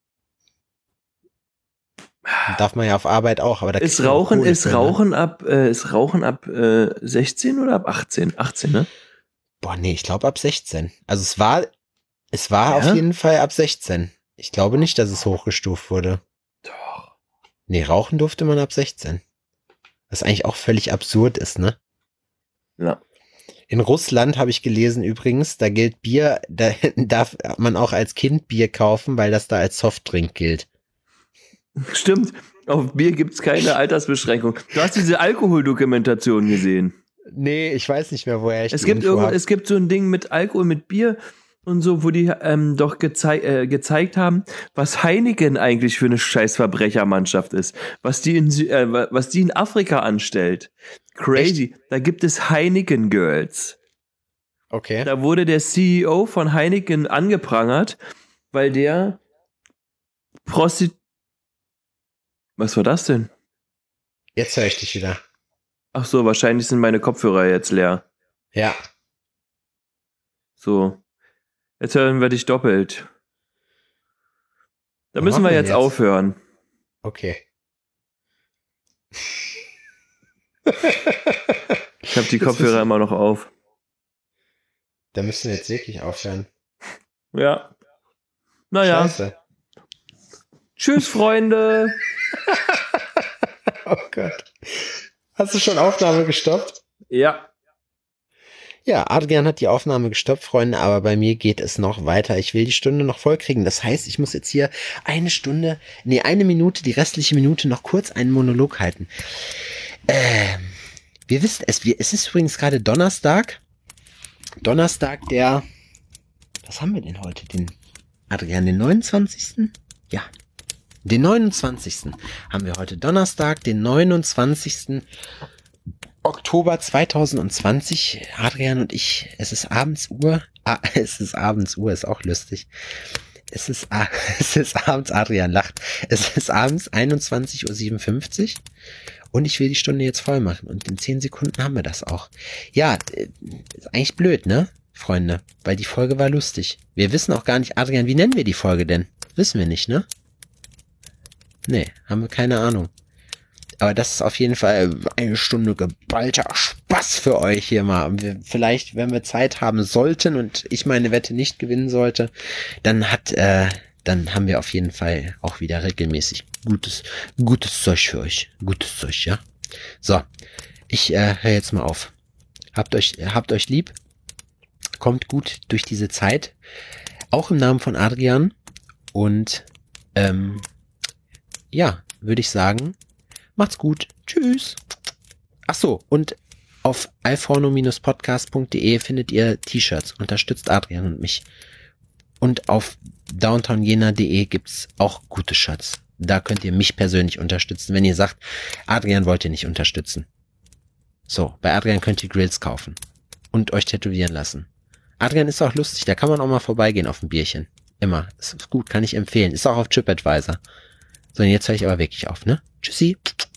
Darf man ja auf Arbeit auch, aber da Ist kriegt man auch Rauchen, Kohle ist für, ne? Rauchen ab, äh, ist Rauchen ab äh, sechzehn oder ab achtzehn? achtzehn, ne? Boah, nee, ich glaube ab sechzehn. Also es war, es war Ja? auf jeden Fall ab sechzehn. Ich glaube nicht, dass es hochgestuft wurde. Doch. Nee, rauchen durfte man ab sechzehn. Was eigentlich auch völlig absurd ist, ne? Ja. In Russland habe ich gelesen übrigens, da gilt Bier, da darf man auch als Kind Bier kaufen, weil das da als Softdrink gilt. Stimmt. Auf Bier gibt's keine Altersbeschränkung. Du hast diese Alkoholdokumentation gesehen. Nee, ich weiß nicht mehr, woher ich Es die gibt, Info irgend, hab. es gibt so ein Ding mit Alkohol, mit Bier und so, wo die ähm, doch gezei äh, gezeigt haben, was Heineken eigentlich für eine scheiß Verbrechermannschaft ist. Was die in, Sü äh, was die in Afrika anstellt. Crazy. Da gibt es Heineken Girls. Okay. Da wurde der C E O von Heineken angeprangert, weil der Prostit... Was war das denn? Jetzt höre ich dich wieder. Ach so, wahrscheinlich sind meine Kopfhörer jetzt leer. Ja. So. Jetzt hören wir dich doppelt. Da Was müssen machen wir wir jetzt, jetzt? aufhören. Okay. Ich habe die Das Kopfhörer ist- immer noch auf. Da müssen wir jetzt wirklich aufhören. Ja. Naja. Scheiße. Tschüss, Freunde. Oh Gott. Hast du schon Aufnahme gestoppt? Ja. Ja, Adrian hat die Aufnahme gestoppt, Freunde, aber bei mir geht es noch weiter. Ich will die Stunde noch voll kriegen. Das heißt, ich muss jetzt hier eine Stunde, nee, eine Minute, die restliche Minute noch kurz einen Monolog halten. Ähm, wir wissen es, wir, es ist übrigens gerade Donnerstag. Donnerstag, der, was haben wir denn heute? Den, Adrian, den neunundzwanzigsten? Ja. Den neunundzwanzigsten haben wir heute. Donnerstag, den neunundzwanzigsten Oktober zweitausendzwanzig. Adrian und ich, es ist abends Uhr. Ah, es ist abends Uhr, ist auch lustig. Es ist, ah, es ist abends, Adrian lacht. Es ist abends einundzwanzig Uhr siebenundfünfzig und ich will die Stunde jetzt voll machen. Und in zehn Sekunden haben wir das auch. Ja, äh, ist eigentlich blöd, ne, Freunde? Weil die Folge war lustig. Wir wissen auch gar nicht, Adrian, wie nennen wir die Folge denn? Wissen wir nicht, ne? Nee, haben wir keine Ahnung. Aber das ist auf jeden Fall eine Stunde geballter Spaß für euch hier mal. Und wir, vielleicht, wenn wir Zeit haben sollten und ich meine Wette nicht gewinnen sollte, dann hat, äh, dann haben wir auf jeden Fall auch wieder regelmäßig gutes, gutes Zeug für euch. Gutes Zeug, ja. So, ich äh, höre jetzt mal auf. Habt euch, habt euch lieb. Kommt gut durch diese Zeit. Auch im Namen von Adrian. Und, ähm, ja, würde ich sagen, macht's gut. Tschüss. Ach so, und auf alforno Bindestrich podcast punkt de findet ihr T-Shirts. Unterstützt Adrian und mich. Und auf downtown jena punkt de gibt's auch gute Shirts. Da könnt ihr mich persönlich unterstützen, wenn ihr sagt, Adrian wollt ihr nicht unterstützen. So, bei Adrian könnt ihr Grills kaufen. Und euch tätowieren lassen. Adrian ist auch lustig, da kann man auch mal vorbeigehen auf ein Bierchen. Immer. Ist gut, kann ich empfehlen. Ist auch auf TripAdvisor. So, und jetzt höre ich aber wirklich auf, ne? Tschüssi.